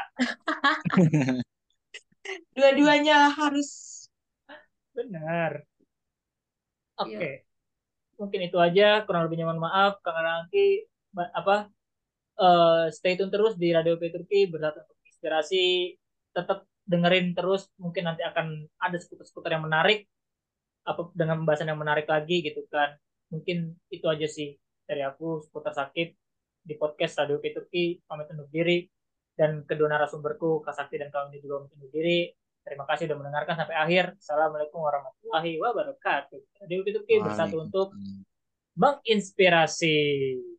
Dua-duanya harus. Benar. Oke, Yuk. mungkin itu aja. Kurang lebihnya mohon maaf. Karena nanti ba- apa eh, stay tune terus di Radio P Turki bersatu untuk inspirasi. Tetap dengerin terus. Mungkin nanti akan ada seputar-seputar yang menarik. Apa dengan pembahasan yang menarik lagi gitu kan. Mungkin itu aja sih dari aku seputar sakit di podcast Radio P Turki. Pamit undur diri. Dan kedua narasumberku, Kak Sakti dan Kak Uni juga pamit undur diri. Terima kasih sudah mendengarkan sampai akhir. Assalamualaikum warahmatullahi wabarakatuh. Radio P Turki bersatu untuk Waalaikumsalam. menginspirasi.